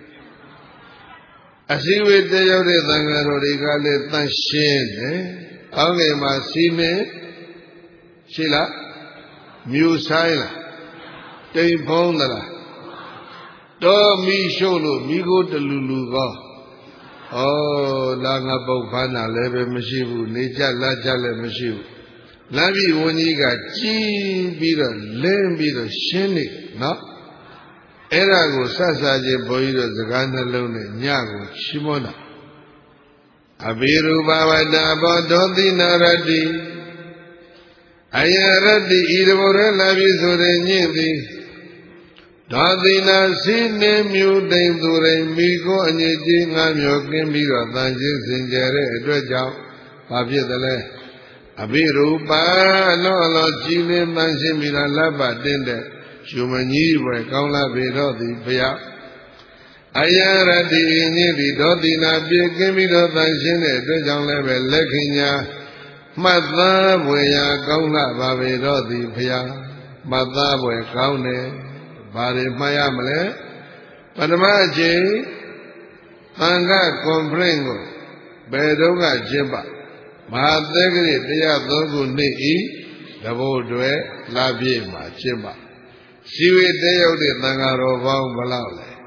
အစည်းအဝေးတည်ရောက်တဲ့သံဃာတော်တွေကလည်းတန်ရှင်းတယ်။အောင်းငယ်မှာစီမင်းရှိလားမြူဆိုင်လားတိမ်ဖုံးသလားတော်မီရှို့လို့မိခိုးတလူလူကောဩလာငါပုတ်ဖမ်းတာလည်းပဲမရှိဘူးနေကြလာကြလည်းမရှိဘူးလမ်းပြီးဝန်ကြီးကကြီးပြီးတော့လင်းပြီးတော့ရှင်းနေနော်အဲ့ဒါကိုဆက်စားခြင်းဘုန်းကြီးတို့စကားနှလုံးနဲ့ညကိုချီးမွမ်းတာအဘိရူပဝတ္တဘောဒောတိနာရတိအယရတိဤတဘောရလာပြီဆိုတဲ့ညင့်သည်ဒောတိနာစီနေမြူတိမ်သူရိမိကိုအညစ်ကြီးငါမျိုးကင်းပြီးတော့တန်ရှင်းစင်ကြယ်တဲ့အတွက်ကြောင့်ဘာဖြစ်သလဲအဘိရူပါလောလောကြည်လင်းမှန်ရှင်းပြီးတော့လဘတင်းတဲ့ရှင်မကြီးပဲကောင်းလာပေတော့သည်ဘုရားအယရတိညိတိဒေါတိနာပြေကင်းပြီးတော့တန်ရှင်းတဲ့အတွက်ကြောင့်လည်းပဲလက်ခင်ညာမှတ်သားဘွယ်ရာကောင်းလာပါပေတော့သည်ဘုရားမှတ်သားဘွယ်ကောင်းတယ်ဘာတွေမှတ်ရမလဲပထမအချိန်သံဃာကွန်ဖရင့်ကိုဘယ်တော့ကကျင်းပမဟာသက္ကရာ103ခုနှစ်ဤတဘို့တွေလာပြည့်မှာကျင်းပစီဝေတရောက်တဲ့သံဃာတော်ပေါင်းဘယ်လောက်လဲ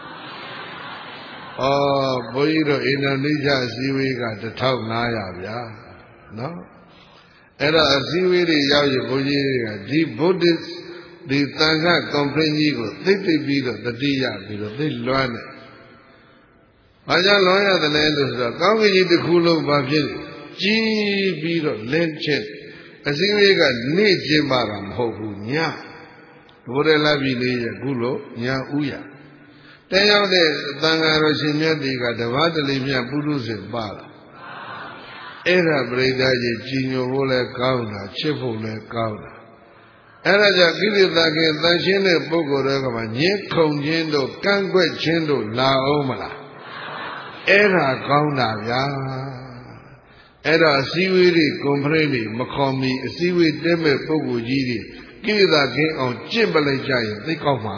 ဘုန်းကြီးတို့အင်ဒိုနီးရှားစီဝေက1500ဗျာနော်အဲ့တော့အစည်းအဝေးတွေရောက်ရင်ဘုန်းကြီးတွေကဒီဗုဒ္ဓဒီသံဃာကွန်ဖရင့်ကြီးကိုသိပြီးတော့တတိယပြီးတော့သိလွမ်းတယ်ဘာကြောင့်လွမ်းရတယ်လဲလို့ဆိုတော့ကောင်းကင်ကြီးတစ်ခုလုံးဘာဖြစ်လဲကြီးပြီးတော့လင်းချက်အစည်းအဝေးကနေ့ကျင်းပါတာမဟုတ်ဘူးညဘုရားလာပြီလေးရခုလို့ညဥရတဲရောက်တဲ့သံဃာတော်ရှင်မြတ်တွေကတပါးတလေမြတ်ပုရုဇဉ်ပါလာအဲ့ဒါပရိသတ်ကြီးကြည်ညိုဖို့လဲကောင်းတာချစ်ဖို့လဲကောင်းတာအဲ့ဒါကြောင့်ကိလေသာကင်းတန်ရှင်းတဲ့ပုဂ္ဂိုလ်တွေကမှညှင်းခုန်ခြင်းတို့ကန့်ကွက်ခြင်းတို့လာအောင်မလားအဲ့ဒါကောင်းတာဗျာအဲ့တော့အစည်းအဝေးတွေကွန်ဖရင့်တွေမခေါ်မီအစည်းအဝေးတက်မဲ့ပုဂ္ဂိုလ်ကြီးတွေကိလေသာကင်းအောင်ကျင့်ပလိုက်ကြရင်သိကောင်းမှာ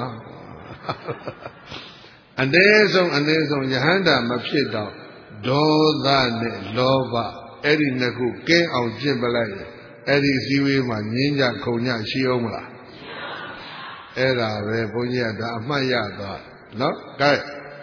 အနည်းဆုံးယဟန္တာမဖြစ်တော့ဒေါသနဲ့လောဘအဲ့ဒီနှစ်ခုကင်းအောင်ကျင့်ပလိုက်ရင်အဲ့ဒီအစည်းအဝေးမှာငြင်းကြခုံကြရှိအောင်မလားအဲ့ဒါပဲဘုန်းကြီးကဒါအမှတ်ရသွားနော်ကဲ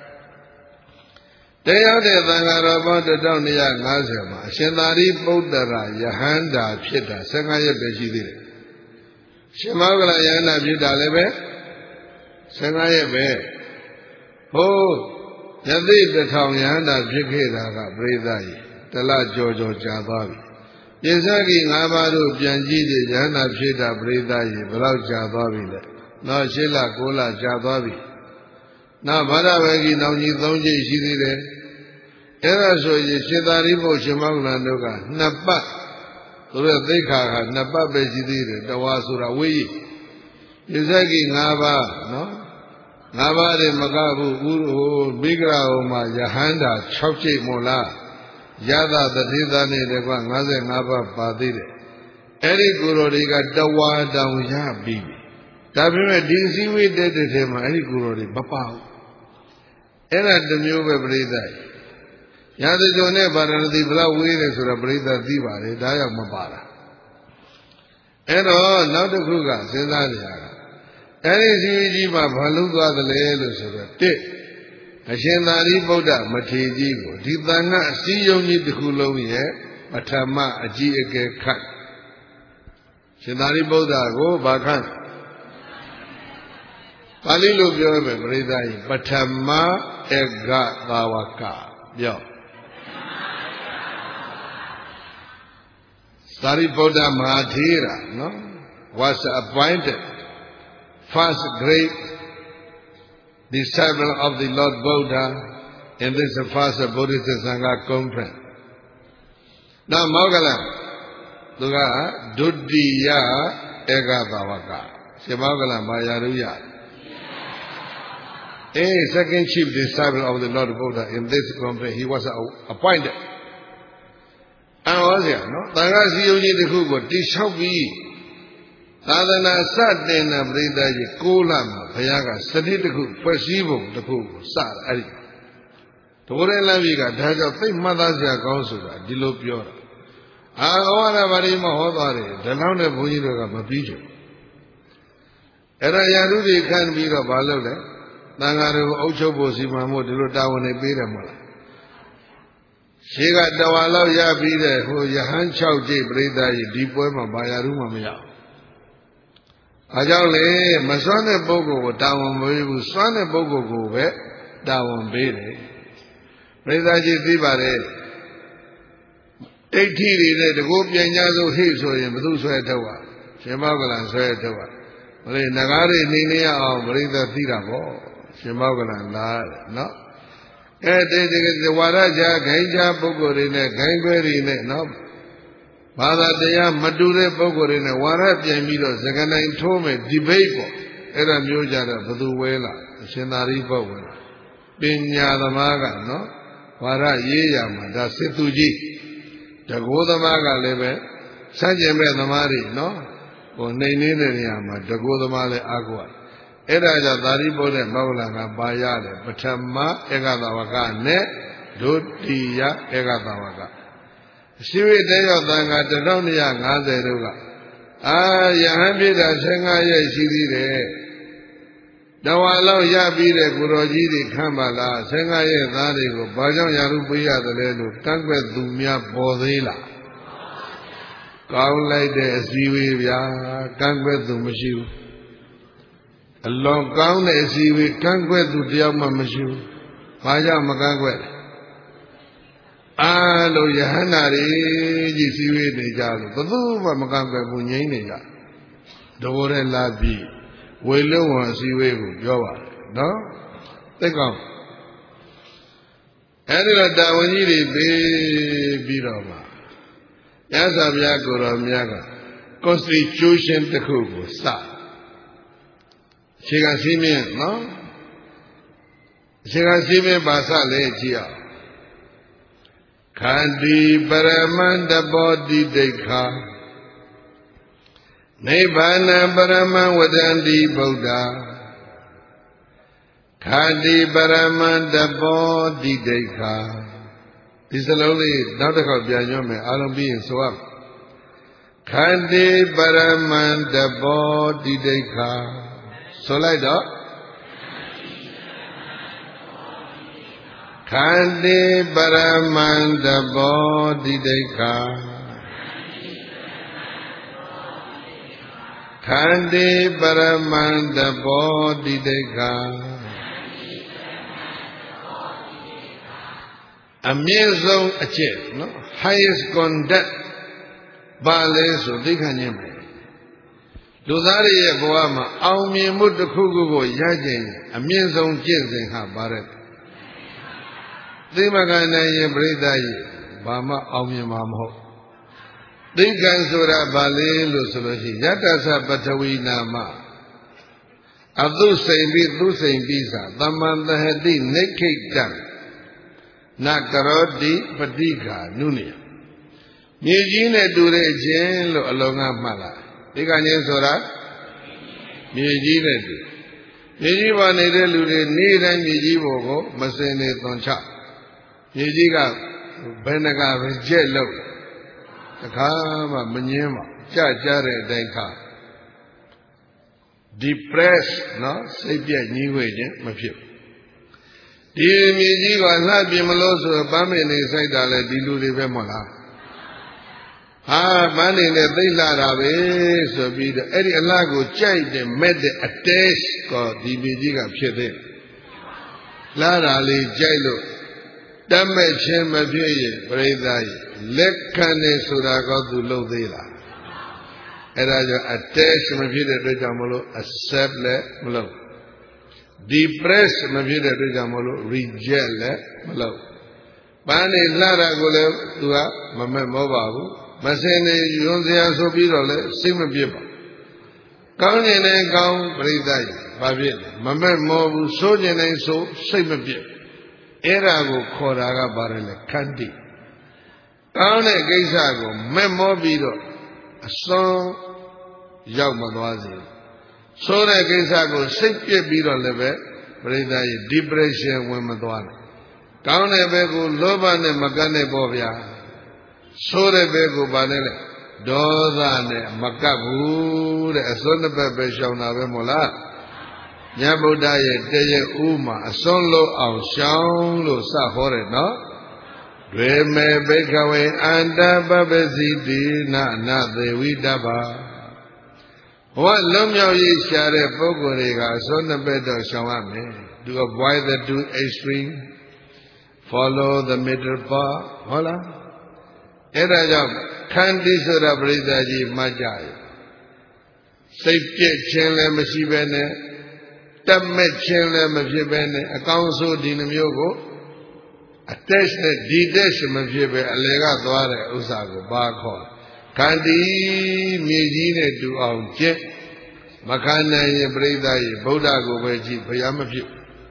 တရားတဲ့သံဃာတော်ပေါင်း1250မှာအရှင်သာရိပုတ္တရာယဟန္တာဖြစ်တာ15ရက်ပဲရှိသေးတယ်ရှင်မောဂလယဟန္တာဖြစ်တာလည်းပဲ15ရက်ပဲဟိုးယသိ1000ယဟန္တာဖြစ်ခဲ့တာကပရိသတ်ကြီးတလကြော်ကြာသွားပြီပိဿကိ5ပါးတို့ပြန်ကြည့်တဲ့ယဟန္တာဖြစ်တာပရိသတ်ကြီးဘယ်တော့ကြာသွားပြီလဲနောက်8လ9လကြာသွားပြီနောက်ဘာဒဝေကြီးနောင်ကြီး3ကြိမ်ရှိသေးတယ်အဲ့ဒါဆိုရင်ရှင်သာရိပုတ္တရှင်မောဂလန်တို့က2ပတ်သူတို့သိက္ခာက2ပတ်ပဲရှိသေးတယ်တဝါဆိုတာဝေးပိဿကိ5ပါးနော်5ပါးတည်းမကဘူးဥဟိုမိဂရာဟိုမှာယဟန္တာ6ကြိမ်မို့လားယသတတိသနဲ့တကွ55ပါးပါသေးတယ်အဲ့ဒီကိုယ်တော်တွေကတဝါတောင်ရပြီဒါပေမဲ့ဒီစည်းဝေးတဲ့ထဲမှာအဲ့ဒီကိုယ်တော်တွေမပါဘူးအဲ့ဒါတစ်မျိုးပဲပြိဿရာဇဂျုံနဲ့ဗာရဏသီဘလောက်ဝေးတယ်ဆိုတော့ပြိဿသိပါတယ်ဒါရောက်မပါတာအဲ့တော့နောက်တစ်ခုကစဉ်းစားကြရတာအဲ့ဒီစည်းဝေးကြီးမှာဘာလို့သွားသလဲလို့ဆိုတော့အရှင်သာရိပုတ္တမထေရကြီးကိုဒီသံဃာအစည်းအရုံးကြီးတစ်ခုလုံးရဲ့ပထမအကြီးအကဲခန့်ရှင်သာရိပုတ္တကိုဘာခန့်ပါဠိလိုပြောမယ်ပရိသတ်ကြီးပထမဧကသာဝကပြောSariputta Mahathira was appointed first great disciple of the Lord Buddha in this first Buddhist Sangha conference. Now Moggala Duga Duddiya Egatavaka Shimogala Mayaruya a second chief disciple of the Lord Buddha in this conference, he was appointed. And was here, no? Tangasi Yoji the Kugo, Tishobi, Tadana Satina Brida, Kulam, Payaga, Saditiku, Percivo, the Kugo, Sar, Ari. Tore Laviga, Daja, think Madazia Consular, Dilopiora. Awana Varima Hodari, the Landa Bujiga, Mapijo. Era Yarudi can be a Balole. Nangaru Ochobosi Mamu Dilutawan a Bidamala. She got the Walla Yabida, who Yahan Chow J. Breda, deep women by Aruma Mia. Ajale, Masana Bogo, Tawan Mabu, Sana Bogo, Tawan Bede. Breda J. Dibare. 80 the Gopian Yazo Hills or in Medu Swetawa, Shemagalan Swetawa. Nagari Ninia or Breda Tirabo. Shimogalan no? The Waraja, Gaija, Bogorine, Gangweri, no? ဘာသာတရားမတူတဲ့ပုဂ္ဂိုလ်တွေနဲ့ဝါရပြန်ပြီးတော့စကားနိုင်ထိုးမယ်ဒီဘိတ်ပေါ့အဲ့ဒါမျိုးကြတော့ဘသူဝဲလာအရှင်သာရိပုတ္တဝဲလာပညာသမားကနော်ဝါရရေးရမှာဒါစစ်သူကြီးတကောသမားကလည်းပဲစัจကျင်မဲ့သမားတွေနော်ဟိုနှိမ်နေတဲ့နေရာမှာတကောသမားလည်းအားကိုးအဲ့ဒါကြောင့်သာရိပုတ္တမောဂလကပါရတယ်ပထမဧကသဝကနဲ့ဒုတိယဧကသဝကရှိဝိတေယောသံဃာ1250တို့ကယဟန်ပြည့်တာ15ရက်ရှိသေးတယ်တဝါလောက်ရပြီးတဲ့ကိုတော်ကြီးတွေခံပါလား15ရက်သားတွေကိုဘာကြောင့်ရာဟုပေးရတယ်လဲလို့ကန့်ကွက်သူများပေါ်သေးလားကောင်းလိုက်တဲ့အစည်းအဝေးဗျာကန့်ကွက်သူမရှိဘူးအလွန်ကောင်းတဲ့အစည်းအဝေးကန့်ကွက်သူတယောက်မှမရှိဘူးဘာကြောင့်မကန့်ကွက်အားလို့ယဟန္တာတွေကြီးစည်းဝေးနေကြလို့ဘသူမှမကန့်ကွက်ဘူးငြိမ်းနေကြတဘောတဲ့လာပြီးဝေလုံးဝအစည်းဝေးကိုပြောပါတယ်နော်သိကောင်းအဲဒီတော့တာဝန်ကြီးတွေပြီးတော့မှရသဗျာကိုတော်မြတ်က constitution တစ်ခုကိုစအခြေခံစည်းမျဉ်းနော်အခြေခံစည်းမျဉ်းပါစလဲကြည့်အောင်ခန္တီပရမန္တဘောတိဒိဋ္ဌာနိဗ္ဗာနပရမံဝဒန္တိဗုဒ္ဓခန္တီပရမန္တဘောတိဒိဋ္ဌာဒီစလုံးလေးနောက်တစ်ခေါက်ပြန်ပြောမယ်အားလုံးပြီးရင်ဆိုရမယ်ခန္တီပရမန္တဘောတိဒိဋ္ဌာဆိုလိုက်တော့ခန္တီပရမန္တဘောတိဒိဋ္ဌာခန္တီပရမန္တဘောတိဒိဋ္ဌာအမြင့်ဆုံးအကျင့်နော် highest conduct ဘာလဲဆိုသိခံခြင်းပဲလူသားတွေရဲ့ဘဝမှာအောင်မြင်မှုတစ်ခုခုကိုရခြင်းအမြင့်ဆုံးကျင့်စဉ်ဟာပါတယ်သိမခံနိုင်ရင်ပြိဿကြီးဘာမှအောင်မြင်မှာမဟုတ်သိက္ခာဆိုတာဘာလဲလို့ဆိုလို့ရှိရင်ယတ္တသပထဝီနာမအသုစိန်ပြီးသူစိန်ပြီးစာသမ္မန္တဟတိနိခိတံနကရောတိပဋိက္ခာနုနေမြေကြီးနဲ့တူတဲ့အချင်းလို့အလုံးကမှတ်လားသိက္ခာချင်းဆိုတာမြေကြီးနဲ့တူမြေကြီးပေါ်နေတဲ့လူတွေနေ့တိုင်းမြေကြီးပေါ်ကိုမစင်နေသွန်ချမြေကြီးကဘယ်နှက reject လုပ်တခါမှမငင်းပါကြတဲ့အတိုင်းခါ depress နော်စိတ်ပြည့်ညှိဝဲခြင်းမဖြစ်ဒီမြေကြီးကလှပြင်းမလို့ဆိုပန်းမင်းနေစိုက်တာလေဒီလူတွေပဲမဟုတ်လားပန်းနေနဲ့သိလှတာပဲဆိုပြီးတော့အဲ့ဒီအလှကိုကြိုက်တယ်မဲ့တဲ့အတဲကောဒီမြေကြီးကဖြစ်သေးလှတာလေးကြိုက်လို့တတ်မဲ့ခြင်းမဖြစ်ရင်ပရိသတ်လက်ခံနေဆိုတာကောသူလုပ်သေးလားအဲ့ဒါကြောင့် attach မဖြစ်တဲ့အတွက်ကြောင့်မလို့ accept လည်းမလုပ် depress မဖြစ်တဲ့အတွက်ကြောင့်မလို့ reject လည်းမလုပ်ပန်းနေလှတာကိုလည်းသူကမမက်မောပါဘူးမစင်နေယွန်းစရာဆိုပြီးတော့လည်းစိတ်မပြစ်ပါကောင်းခြင်းနဲ့ကောင်းပရိသတ်ဘာဖြစ်လဲမမက်မောဘူးဆိုးခြင်းနဲ့ဆိုးစိတ်မပြစ်အဲ့ဒါကိုခေါ်တာကဘာလဲခန္တီကောင်းတဲ့ကိစ္စကိုမက်မောပြီးတော့အစွန်းရောက်မသွားစေဆိုးတဲ့ကိစ္စကိုစိတ်ပြစ်ပြီးတော့လည်းပဲပရိသတ်ရဲ့ depression ဝင်မသွားနဲ့ကောင်းတဲ့ဘက်ကိုလောဘနဲ့မကန့်နဲ့ပေါ့ဗျာဆိုးတဲ့ဘက်ကိုဗာနဲ့လေဒေါသနဲ့မကပ်ဘူးတဲ့အစွန်းတစ်ပတ်ပဲရှောင်တာပဲမို့လားမြတ်ဗုဒ္ဓရဲ့တရားဥမှာအစွန်းလို့အောင်ရှောင်လို့စဟောတယ်နော်ဒွေမေဘိခဝေအန္တပပစီတိနာနသေဝိတ္တဘာဘဝလုံးမြောက်ရေးရှာတဲ့ပုဂ္ဂိုလ်တွေကအစွန်းနှစ်ပတ်တော့ရှောင်ရမယ် to avoid the two extreme follow the middle path ဟုတ်လားအဲ့ဒါကြောင့်ခန္တီဆိုတာပရိသတ်ကြီးမှတ်ကြရစိတ်ပြည့်ခြင်းလည်းမရှိဘဲနဲ့တတ်မဲ့ခြင်းလည်းမဖြစ်ဘဲနဲ့အကောင်းဆုံးဒီနှမျိုးကို attach နဲ့ detach မဖြစ်ပဲအလယ်ကသွားတဲ့ဥစ္စာကိုဘာခေါ်ခန္တီမြေကြီးနဲ့တူအောင်ကျင့်မခံနိုင်ရင်ပြိဿရေဗုဒ္ဓကိုပဲကြည့်ဘုရားမဖြစ်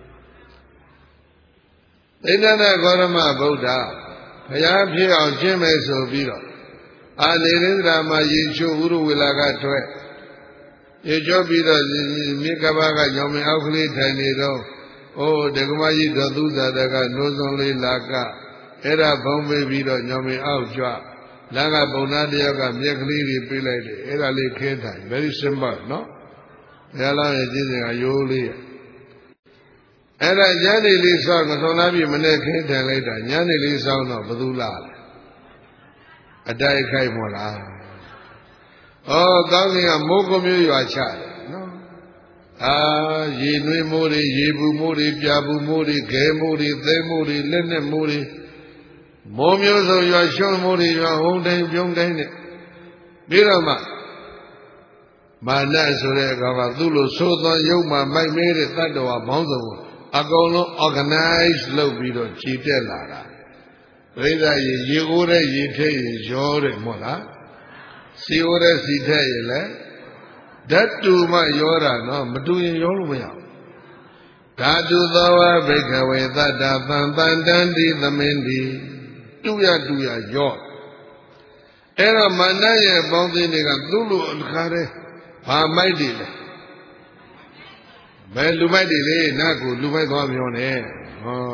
သိဏနာဂေါရမဗုဒ္ဓဘုရားဖြစ်အောင်ကျင့်မယ်ဆိုပြီးတော့အာနေရင်းဒရာမှာရေချိုးဥရဝေလာကထွက်ရေချိုးပြီးတော့မြေကဘာကညောင်မင်းအောက်ကလေးထိုင်နေတော့အိုးဒကမကြီးတော်သူဇာတကနိုးစုံလေးလာကအဲ့ဒါဘုံပေးပြီးတော့ညောင်မင်းအောက်ကြွလမ်းကပုံနာတယောက်ကမြက်ကလေးတွေပြေးလိုက်တယ်အဲ့ဒါလေးခင်းထိုင် very simple နော်ဘုရားလောင်းရဲ့ကျင့်စဉ်ကရိုးလေးအဲ့ဒါညနေလေးစောင့်မဆုံးလာပြီမနေ့ခင်းထိုင်လိုက်တာညနေလေးစောင့်တော့ဘသူလာလဲအတိုက်ခိုက်မို့လားဩကောင်းကင်ကမိုးကုံမျိုးရွာချတယ်နော်အာရေနွေးမိုးတွေရေဘူးမိုးတွေပြာဘူးမိုးတွေခဲမိုးတွေသဲမိုးတွေလက်နဲ့မိုးတွေမိုးမျိုးစုံရွာရှုံးမိုးတွေရွာဟုံးတိုင်းပြုံးတိုင်းနဲ့ပြီးတော့မှမာနဆိုတဲ့ကောင်ကသူ့လိုသိုးသွန်ရုပ်မှမိုက်မဲတဲ့တတ္တဝါဘောင်းစုံကိုအကုန်လုံး organize လုပ်ပြီးတော့ကြည်တက်လာတာပြိဿရေအိုးတဲ့ရေထဲရေရောတယ်မဟုတ်လားစီအိုးတဲ့စီထဲရေလဲဓာတ်တူမှရောတာနော်မတူရင်ရောလို့မရဘူးဓာတုသောဝဘိကဝေသတ္တသံတန်တန္တိသမင်းတိတူရရောအဲ့တော့မာနရဲ့ပေါင်းသင်းတွေကသူ့လိုအခါတည်းဘာမိုက်တွေလဲဘယ်လူမိုက်တွေလဲနတ်ကိုလူမိုက်သွားပြောနေဟော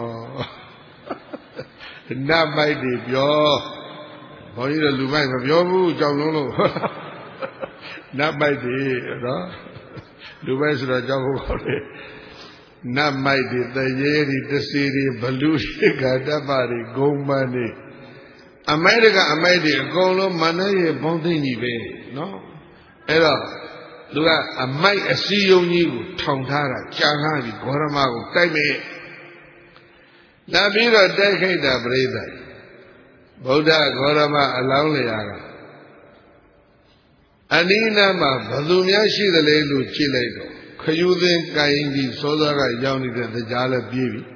နတ်မိုက်တွေပြောဘုန်းကြီးတို့လူမိုက်မပြောဘူးကြောက်လုံးလို့နတ်မိုက်တွေနော်လူမိုက်ဆိုတော့ကြောက်ဖို့ခေါ်တယ်နတ်မိုက်တွေတရေတွေတစီတွေဘလူရှိကတပ္ပတွေဂုံမန်းတွေအမိုက်ကအမိုက်တွေအကုန်လုံးမနရဲ့ဘောင်းသိမ့်ကြီးပဲနော်အဲ့တော့သူကအမိုက်အစည်းယုံကြီးကိုထောင်ထားတာကြာကားပြီးဂေါရမကိုတိုက်မဲ့လာပြီးတော့တိုက်ခိုက်တာပြိဿဗုဒ္ဓဂေါရမအလောင်းလျာကအနိနာမှာဘသူများရှိသလဲလို့ကြည့်လိုက်တော့ခယူသင်ကိုင်းပြီးစောစောကရောက်နေတဲ့တရားလည်းပြေးပြီ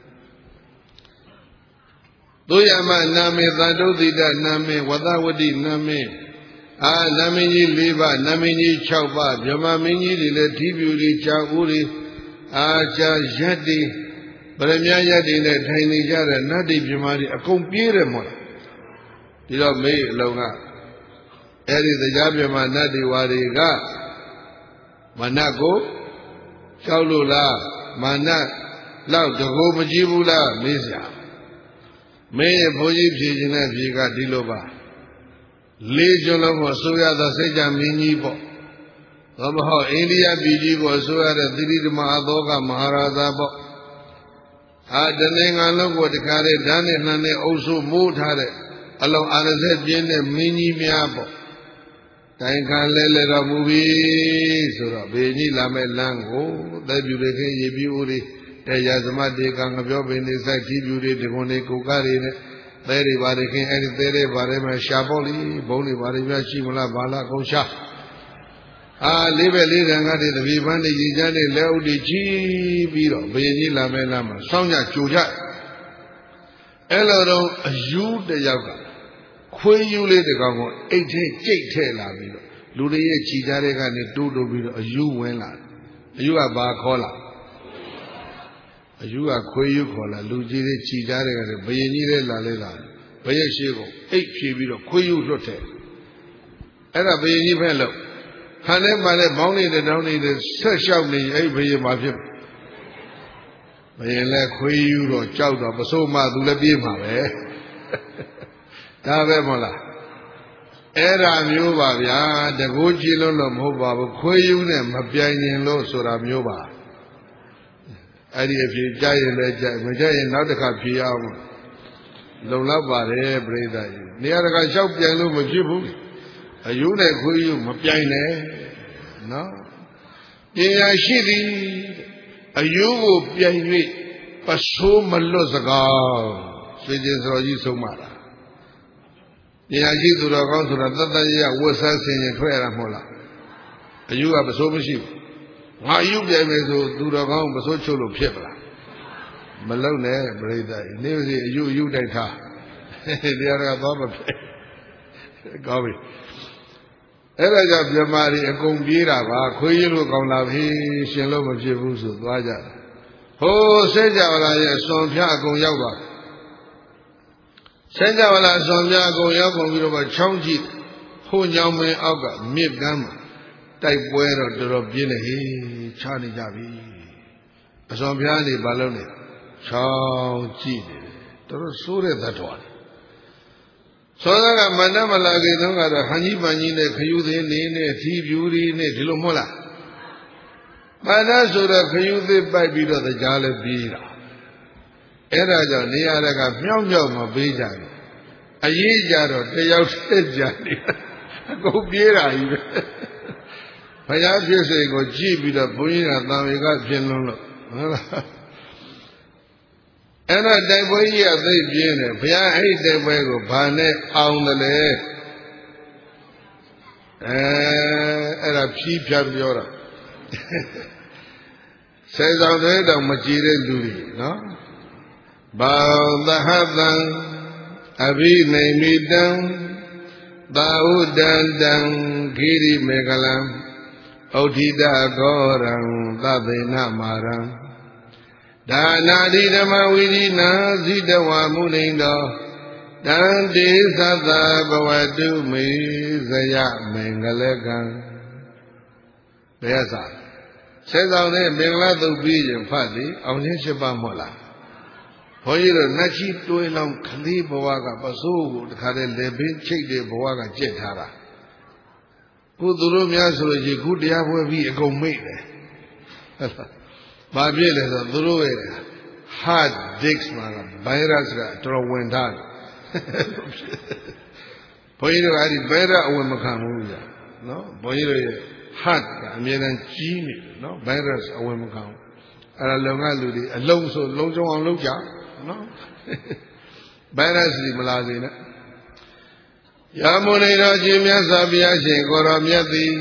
တို့ရမနာမေသန္တုတိတနာမေဝသဝတိနာမေနာမင်းကြီး၄ပါးနာမင်းကြီး6ပါးဗြဟ္မာမင်းကြီးတွေလည်းဓိပြုတွေကြာဦးတွေကြာရက်တွေဗရမယရက်တွေနဲ့ထိုင်နေကြတဲ့နတ်တိဗြဟ္မာတွေအကုန်ပြေးတယ်မို့လားဒီတော့မေးအလုံးကအဲ့ဒီတရားဗြဟ္မာနတ်တွေဝါတွေကမနတ်ကိုကြောက်လို့လားမာနလောက်တကူမကြည့်ဘူးလားမေးစရာမင်းရဲ့ဘုန်းကြီးဖြေခြင်းနဲ့ဖြေကဒီလိုပါလေးကျွန်းလုံးကိုအစိုးရသောစိတ်ကြမင်းကြီးပေါ့သို့မဟုတ်အိန္ဒိယပြည်ကြီးကိုအစိုးရတဲ့သီရိဓမ္မအသောကမဟာရာဇာပေါ့တနိုင်ငံလုံးကိုတခါတည်းဓာတ်နဲ့နှံနဲ့အုပ်စုမိုးထားတဲ့အလုံးအာရဇက်ပြင်းတဲ့မင်းကြီးများပေါ့တိုင်ခံလဲလဲတော်မူပြီဆိုတော့ဘေကြီးလာမဲ့လမ်းကိုသက်ပြူတွေခင်းရေပြူတွေတရားသမတေကငပြောပင်နေဆိုင်ဒီပြူတွေဒီကွန်တွေကိုကားတွေနဲ့သဲတွေပါတွေခင်းအဲ့ဒီသဲတွေပါတွေမှာရှာပေါ့လိဘုံတွေပါတွေများရှိမလားဘာလားကုန်ရှာလေးပဲလေးတန်ကတည်းတပိပန်းတွေရည်ချမ်းတွေလက်ဥတွေကြီးပြီးတော့ဘယင်ကြီးလာမဲ့လမ်းမှာစောင်းကြကြိုကြအဲ့လိုတော့အယူတယောက်ကခွေးယူလေးတကောင်ကိုအိတ်ထဲကြိတ်ထဲလာပြီးတော့လူတွေရဲ့ခြိသားတွေကနေတိုးတိုးပြီးတော့အယူဝင်လာတယ်အယူကဘာခေါ်လာအယူကခွေးယူခေါ်လာလူကြီးတွေခြိသားတွေကနေဘယင်ကြီးလေးလာလဲလာဘယက်ရှိကိုအိတ်ဖြေပြီးတော့ခွေးယူလွတ်တယ်အဲ့ဒါဘယင်ကြီးဖက်လို့ခါနဲ့ပါနဲ့ဘောင်းနေတဲ့တောင်းနေတဲ့ဆက်လျှောက်နေအဲ့ဘယင်မှာဖြစ်ဘယင်လည်းခွေးယူတော့ကြောက်တော့ပစိုးမသူလည်းပြေးမှာပဲဒါပဲမဟုတ်လားအဲ့ဒါမျိုးပါဗျာတကူကြည့်လို့မဟုတ်ပါဘူးခွေးယူနဲ့မပြိုင်ရင်လို့ဆိုတာမျိုးပါအဲ့ဒီအဖြစ်ကြရင်လည်းကြမကြရင်နောက်တစ်ခါဖြေရအောင်လုံလောက်ပါတယ်ပြိဿကြီးနေရာတကာလျှောက်ပြိုင်လို့မဖြစ်ဘူးအယူနဲ့ခွေးယူမပြိုင်နဲ့နော်ပညာရှိသည်အယူကိုပြိုင်၍ပစိုးမလွတ်စကားဆွေခြင်းစောကြီးဆုံးမတာပညာရှိသူတော်ကောင်းဆိုတာတတရဝတ်ဆန်းဆင်ရင်ထွက်ရတာမဟုတ်လားအယူကပစိုးမရှိဘူးငါအယူပြိုင်မယ်ဆိုသူတော်ကောင်းပစိုးချုပ်လို့ဖြစ်မလားမလုံနဲ့ပြိဿကြီးနေပါစေအယူတိုက်ထားတရားတော်သွားမဖြစ်ကောင်းပြီအဲ့ဒါကြောင့်မြမာတွေအကုန်ပြေးတာပါခွေးရလို့ကောင်းလာပြီရှင်လို့မဖြစ်ဘူးဆိုသွားကြတယ်ဟိုးဆဲကြဝဠာရဲ့စွန်ဖျားအကုန်ရောက်သွားဆဲကြဝဠာစွန်ဖျားအကုန်ရောက်ကုန်ပြီးတော့ချောင်းကြည့်ဟိုညောင်မင်းအောက်ကမြစ်ကမ်းမှာတိုက်ပွဲတော့တော်တော်ပြင်းနေဟေးချနေကြပြီအစွန်ဖျားနေဘာလုပ်နေချောင်းကြည့်နေတယ်တော်တော်ဆိုးတဲ့သတ္တဝါသောသားကမန္တမလာကေတုန်းကတော့ဟန်ကြီးပန်ကြီးနဲ့ခယူသေးနေနဲ့ထီပြူရီနဲ့ဒီလိုမဟုတ်လားမန္တဆိုတော့ခယူသေးပိုက်ပြီးတော့ကြားလဲပြေးတာအဲ့ဒါကြောင့်နေရာကမြောက်မြောက်မပေးကြဘူးအရေးကြတော့တယောက်တည်းကြနေအကုန်ပြေးတာကြီးပဲဘုရားဖြစ်စေကိုကြည့်ပြီးတော့ဘုန်းကြီးကသာဝေကပြင်လုံးလို့ဟုတ်လားအဲ့ဒါတိုက်ပွဲကြီးကသိပြင်းတယ်ဘုရားအဲ့တိုက်ပွဲကိုဘာနဲ့အောင်တယ်လဲအဲ့ဒါဖြီးဖြတ်ပြောတာဆယ်ဆောင်တွေတောင်မကြည်တဲ့လူတွေနော်ဘာသဟတံအဘိနိမိတံသာဥဒန္တံခိရိမေကလံဩဋ္ဌိတဂောရံသဗ္ဗေနမာရံဒါနာတိဓမ္မဝိရိနာဇိတဝါမုနိန္တောတံတိသတ္တဘဝတုမေဇယမင်္ဂလကံဘယ်ရစားဆဲဆောင်တဲ့မင်္ဂလာသုတ်ပြီးရင်ဖတ်လေအောင်ချင်း၈ပါးမဟုတ်လားဘုန်းကြီးတို့နတ်ချီတွေးလောင်းခလေးဘဝကပစိုးကိုတခါတည်းလေပင်ချိတ်တဲ့ဘဝကကြက်ထားတာခုသူတို့များဆိုလို့ရှိခုတရားပွဲပြီးအကုန်မိတ်တယ်ဘာဖြစ်လဲဆိုသူတို့ရဲ့ hard disk မှာ virus ကတော်ဝင်ထားတယ်ဘုန်းကြီးတို့အဲ့ဒီ virus အဝင်မခံဘူးကြာနော်ဘုန်းကြီးတို့ရဲ့ hard ကအမြဲတမ်းကြီးနေတယ်နော် virus အဝင်မခံဘူးအဲ့ဒါလုံကလူတွေအလုံးဆိုလုံးကျုံအောင်လုပ်ကြနော် virus တွေမလာစေနဲ့ယာမုန်တော်ရှင်မြတ်စွာဘုရားရှင်ကိုရောမြတ်သည်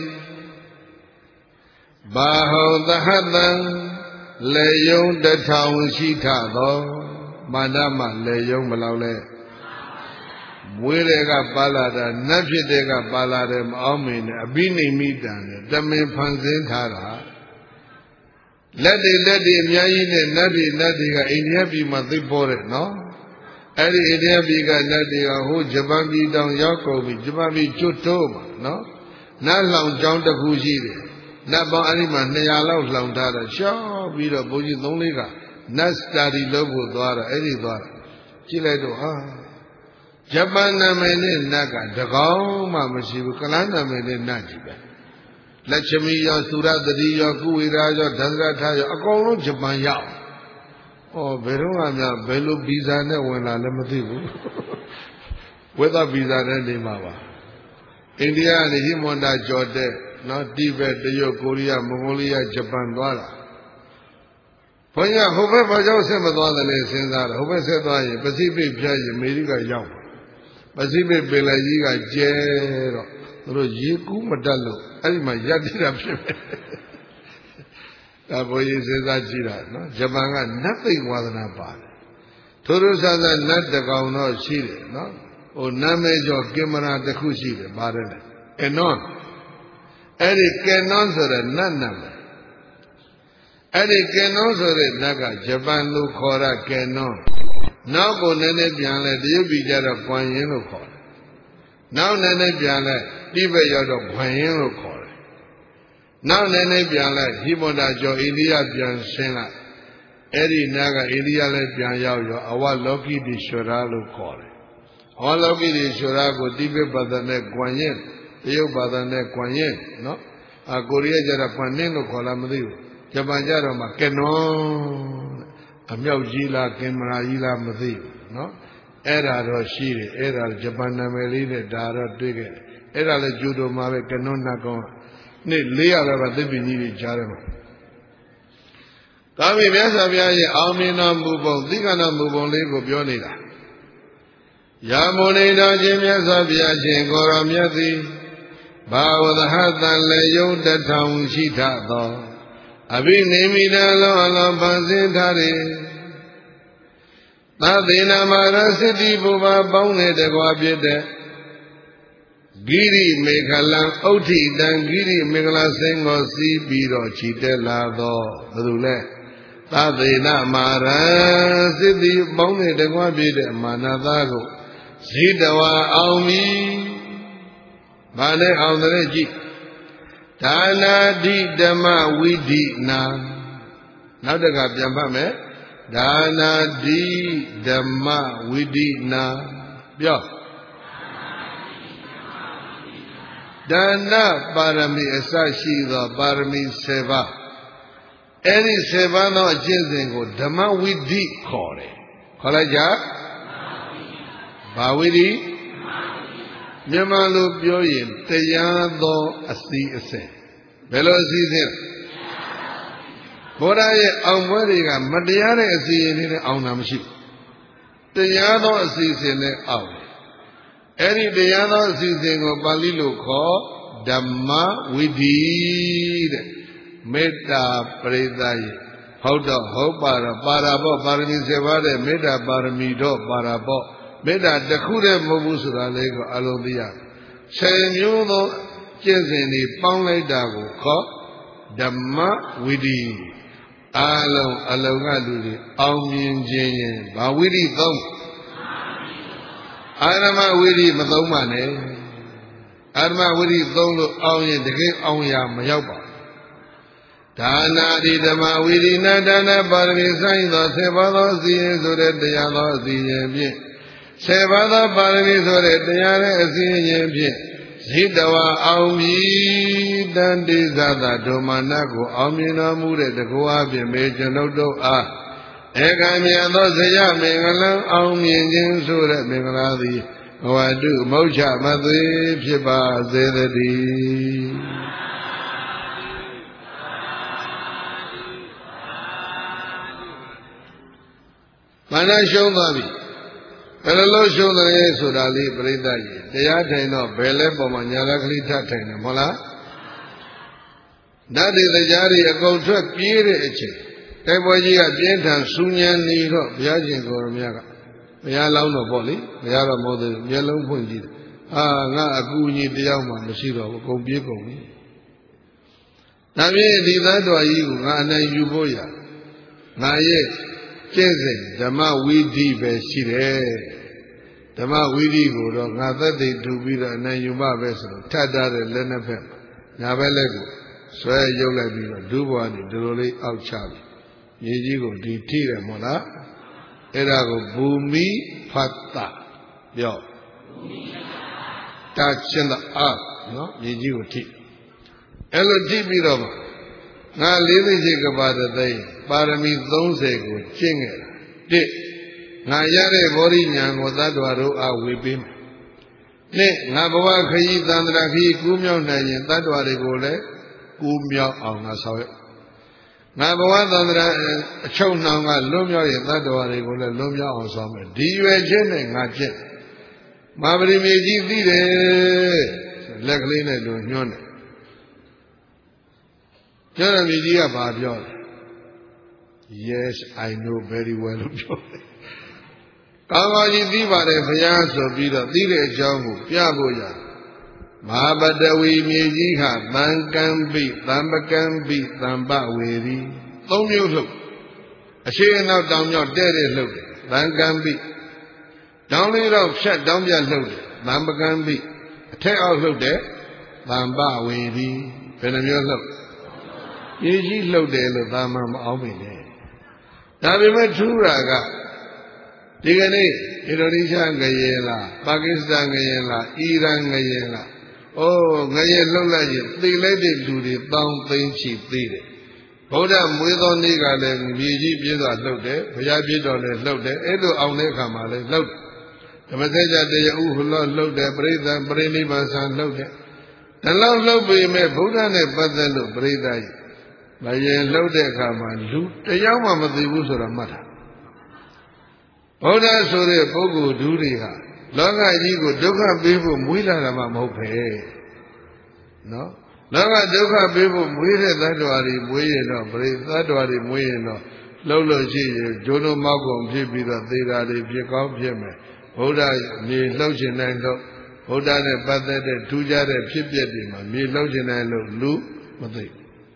ဘာဟောသဟတံလေယုံတထောင်ရှိထသောမာနမလေယုံဘလောက်လဲမွေးတဲ့ကပါလာတာနတ်ဖြစ်တဲ့ကပါလာတယ်မအောင်မင်းနဲ့အဘိနိမိတံနဲ့တမင်ဖန်ဆင်းထားတာလက်တွေအများကြီးနဲ့နတ်တွေကအိန္ဒိယပြည်မှာသိပေါ်တယ်နော်အဲ့ဒီအိန္ဒိယပြည်ကနတ်တွေကဟိုဂျပန်ပြည်တောင်ရောက်ကုန်ပြီဂျပန်ပြည်ကျွတ်တိုးမှာနော်နတ်လောင်ကျောင်းတစ်ခုရှိတယ်နတ်ပေါင်းအဲ့ဒီမှာ200လောက်လောင်ထားတာရှော့ပြီးတော့ဘုန်းကြီး3-4ကနတ်စတာဒီလုပ်ဖို့သွားတော့အဲ့ဒီသွားတာကြည့်လိုက်တော့ဟာဂျပန်နာမည်နဲ့နတ်ကတကောင်မှမရှိဘူးကလန်းနာမည်နဲ့နတ်ကြီးပဲလက်ချမီရောသုရတတိရောကုဝေရာရောဒန္တရထရောအကုန်လုံးဂျပန်ရောက်ဘယ်တော့မှများဘယ်လိုဗီဇာနဲ့ဝင်လာလဲမသိဘူးဝိသဗီဇာနဲ့နေမှာပါအိန္ဒိယကနေဟိမဝန္တာကျော်တဲ့နော်တိဘက်တရုတ်ကိုရီးယားမွန်ဂိုလီးယားဂျပန်သွားတာဘုန်းကြီးဟိုဘက်ဘာကြောင့်ဆက်မသွားတယ်လဲစဉ်းစားတယ်ဟိုဘက်ဆက်သွားရင်ပစိဖိတ်ဖြတ်ရင်အမေရိကရောက်ပစိဖိတ်ပင်လယ်ကြီးကကျဲတော့သူတို့ရေကူးမတတ်လို့အဲ့ဒီမှာရပ်နေတာဖြစ်မယ်ဒါဘုန်းကြီးစဉ်းစားကြည့်တာနော်ဂျပန်ကနတ်သိဝါဒနာပါတယ်ထိုတို့ဆဆနတ်တကောင်တော့ရှိတယ်နော်ဟိုနာမည်ကျော်ကင်မရာတစ်ခုရှိတယ်ပါတယ်လေကင်နွန်အဲ့ဒီကင်နွန်ဆိုတဲ့နတ်နာမည်အဲ့ဒီကင်နွန်ဆိုတဲ့နတ်ကဂျပန်လူခေါ်တာကင်နွန်နောက်ကိုနည်းနည်းပြန်လဲတရုတ်ပြည်ကြတော့ပွန်ရင်လို့ခေါ်တယ်နောက်နည်းနည်းပြန်လဲတိဘက်ရောက်တော့ဘွန်ရင်လို့ခေါ်တယ်နောက်နည်းနည်းပြန်လဲဟိမန္တာကျော်အိန္ဒိယပြန်ဆင်းလိုက်အဲ့ဒီနတ်ကအိန္ဒိယလည်းပြန်ရောက်ရောအဝလောကိတိရွှရာလို့ခေါ်တယ်အဝလောကိတိရွှရာကိုတိဘက်ဘာသာနဲ့ကွန်ရင်တရုတ်ဘာသာနဲ့ကွန်ရင်နော်ကိုရီးယားကျတော့ကွန်နင်းလို့ခေါ်လားမသိဘူးဂျပန်ကျတော့မှကနွန်အမြောက်ကြီးလားကင်မရာကြီးလားမသိဘူးနော်အဲ့ဒါတော့ရှိတယ်အဲ့ဒါဂျပန်နာမည်လေးနဲ့ဒါတော့တွေ့ခဲ့တယ်အဲ့ဒါလည်းကျူတော်မှာပဲကနွန်နတ်ကောင်းနေ့400လောက်ကသစ်ပင်ကြီးတွေကြားတယ်မှာကာမိမြတ်စွာဘုရားရဲ့အောင်မြင်တော်မူပုံသီကနာမူပုံလေးကိုပြောနေတာယာမုန်တော်ရှင်မြတ်စွာဘုရားရှင်ကိုရောမြတ်သည်ဘာဝသဟတံလေယုံတထောင်ရှိထသောအဘိနိမိတလောအလောပန်စင်ထားတယ်သဗ္ဗေနမရစိတ္တိဘုရားပေါင်းတဲ့တကွာဖြစ်တဲ့ဂိရိမေခလံဥဋ္ဌိတံဂိရိမေခလစင်ကိုစီးပြီးတော့ခြိတက်လာတော့ဘယ်လိုလဲသသေနမာရံစစ်သည်ပေါင်းတဲ့တကွာပြည့်တဲ့မာနသားကိုဇိတဝါအောင်ပြီဘာနဲ့အောင်တဲ့ကြည့်ဒါနာတိဓမ္မဝိဒိနာနောက်တကပြန်ဖတ်မယ်ဒါနာတိဓမ္မဝိဒိနာပြောဒါနပါရမီအစရှိသောပါရမီ7ပါးအဲ့ဒီ7ပါးသောအကျင့်စဉ်ကိုဓမ္မဝိဒိခေါ်တယ်ခေါ်လိုက်ကြဘာဝိဒိမြန်မာလိုပြောရင်တရားသောအစီအစဉ်ဘယ်လိုအစီအစဉ်ဘုရားရဲ့အောင်ပွဲတွေကမတရားတဲ့အစီအစဉ်တွေနဲ့အောင်တာမရှိဘူးတရားသောအစီအစဉ်နဲ့အောင်တယ်အဲ့ဒီတရားသောအစီအစဉ်ကိုပါဠိလိုခေါ်ဓမ္မဝိဒိတဲ့မေတ္တာပရိသတ်ရဲ့ဟုတ်တော့ဟုတ်ပါတော့ပါရာဘောပါရမီ7ပါးတဲ့မေတ္တာပါရမီတော့ပါရာဘောမေတ္တာတစ်ခုတည်းမဟုတ်ဘူးဆိုတာလေးကိုအလုံးသိရ10မျိုးသောကျင့်စဉ်တွေပေါင်းလိုက်တာကိုခေါ်ဓမ္မဝိဒိအလုံးကလူတွေအောင်မြင်ခြင်းရင်ဘာဝိဒိသုံးအာရမဝိဒိမသုံးပါနဲ့အာရမဝိဒိသုံးလို့အောင်ရင်တကယ်အောင်ရမရောက်ပါဒါနာတိဓမ္မဝိဒိနာဒါနပါရမီဆိုင်သော7ပါးသောအစီရင်ဆိုတဲ့တရားသောအစီရင်ဖြင့်7ပါးသောပါရမီဆိုတဲ့တရားရဲ့အစီရင်ဖြင့်ဇိတဝါအောင်မြည်တန်တိဇာတဒုမာနကိုအောင်မြင်တော်မူတဲ့တကောအပြင်မေကျွန်ုပ်တို့အားဧကံမြတ်သောဇယမင်္ဂလံအောင်မြင်ခြင်းဆိုတဲ့မင်္ဂလာသည်ဘဝတုမုတ်ချမသွေဖြစ်ပါစေတည်းမနရှုံးသွားပြီဘယ်လိုရှုံးတယ်ဆိုတာလေးပြိဿကြီးတရားထိုင်တော့ဘယ်လဲပေါ်မှာညာလကလေးထထိုင်တယ်မဟုတ်လားဓာတ်တွေတရားတွေအကုန်ထွက်ပြေးတဲ့အချိန်တိုက်ပွဲကြီးကပြင်းထန်ဆူညံနေတော့ဘုရားရှင်ကိုရမြတ်ကဘုရားလောင်းတော့ပေါ့လေဘုရားတော်မို့သေးမျက်လုံးဖွင့်ကြည့်တယ်ငါအကူအညီတယောက်မှမရှိတော့ဘူးအကုန်ပြေးကုန်ပြီဒါဖြင့်ဒီသတ္တဝါကြီးကိုငါအနိုင်ယူဖို့ရငါရဲ့ကျင့်စဉ်ဓမ္မဝိဓိပဲရှိတယ်ဓမ္မဝိဓိကိုတော့ငါသက်သေထူပြီးတော့အနိုင်ယူမှပဲဆိုတော့ထပ်ထားတဲ့လက်နှစ်ဖက်ညာဘက်လက်ကိုဆွဲရုပ်လိုက်ပြီးတော့ဒုဘဝနေဒီလိုလေးအောက်ချပြီမြေကြီးကိုဒီထိတယ်မဟုတ်လားအဲ့ဒါကိုဘူမိဖတ်တာပြောတာချင်းတာနော်မြေကြီးကိုထိအဲ့လိုထိပြီးတော့ငါလေးသိစိတ်ကပါတသိပါရမီ30ကိုကျင့်ခဲ့တာ1ငါရတဲ့ဘောဓိဉာဏ်ကိုသတ္တဝါတို့အားဝေပေးမယ်2ငါဘဝခရီးသန္တရာခရီးကူးမြောက်နိုင်ရင်သတ္တဝါတွေကိုလည်းကူးမြောက်အောင်ငါဆောင်ရွက်ငါဘဝသန္တရာအချုပ်နှောင်ကလွတ်မြောက်ရင်သတ္တဝါတွေကိုလည်းလွတ်မြောက်အောင်ဆောင်မယ်ဒီရွယ်ချင်းနဲ့ငါကျင့်မဟာပရိမေကြီးသိတယ်လက်ကလေးနဲ့လူညွှန်းတယ်ကျောင်းတော်မြကြီးကဘာပြောလဲ Yes I know very well လို့ပြောတယ်ကောင်းကောင်းကြီးသိပါတယ်ဘုရားဆိုပြီးတော့သိတဲ့အကြောင်းကိုပြဖို့ရမဟာပတဝီမြေကြီးကသံကံပိသံပကံပိသံပဝေရီ3မျိုးလှုပ်အရှိအနောက်တောင်မြောက်တဲ့တဲ့လှုပ်တယ်သံကံပိတောင်းလေးတော့ဖြတ်တောင်းပြလှုပ်တယ်သံပကံပိအထက်အောက်လှုပ်တယ်သံပဝေရီဘယ်နှမျိုးလှုပ်မြေကြီးလှုပ်တယ်လို့သာမန်မအောင်မိနဲ့ဒါပေမဲ့ထူးတာကဒီကနေ့အင်ဒိုနီးရှားငရဲလားပါကစ္စတန်ငရဲလားအီရန်ငရဲလားငရဲလှုပ်လိုက်ရင်သိလိုက်တဲ့လူတွေတောင်းသိမ့်ချီသေးတယ်ဗုဒ္ဓမွေးသောနေ့ကလည်းမြေကြီးပြည့်စွာလှုပ်တယ်ဘုရားပြည့်တော်လည်းလှုပ်တယ်အဲ့လိုအောင်တဲ့အခါမှာလည်းလှုပ်ဓမ္မစကြာတရားဥဟလောလှုပ်တယ်ပရိသတ်ပရိနိဗ္ဗာန်ဆံလှုပ်တယ်ဒါလောက်လှုပ်ပေမဲ့ဗုဒ္ဓနဲ့ပတ်သက်လို့ပရိသတ်ကြီးမရင်လှုပ်တဲ့အခါမှာလူတယောက်မှမသိဘူးဆိုတာမှတ်တာဗုဒ္ဓဆိုတဲ့ပုဂ္ဂိုလ်ဒုတွေကလောကကြီးကိုဒုက္ခပေးဖို့မွေးလာတာမှမဟုတ်ပဲနော်လောကဒုက္ခပေးဖို့မွေးတဲ့သတ္တဝါတွေမွေးရင်တော့ပရိသတ္တဝါတွေမွေးရင်တော့လှုပ်လို့ရှိရင်ဂျိုးလုံးမောက်ကုန်ဖြစ်ပြီးတော့သေတာတွေဖြစ်ကောင်းဖြစ်မယ်ဗုဒ္ဓမြေလှုပ်ရှင်တိုင်းတော့ဗုဒ္ဓနဲ့ပတ်သက်တဲ့ထူးခြားတဲ့ဖြစ်ပျက်တွေမှာမြေလှုပ်ခြင်းနဲ့လို့လူမသိ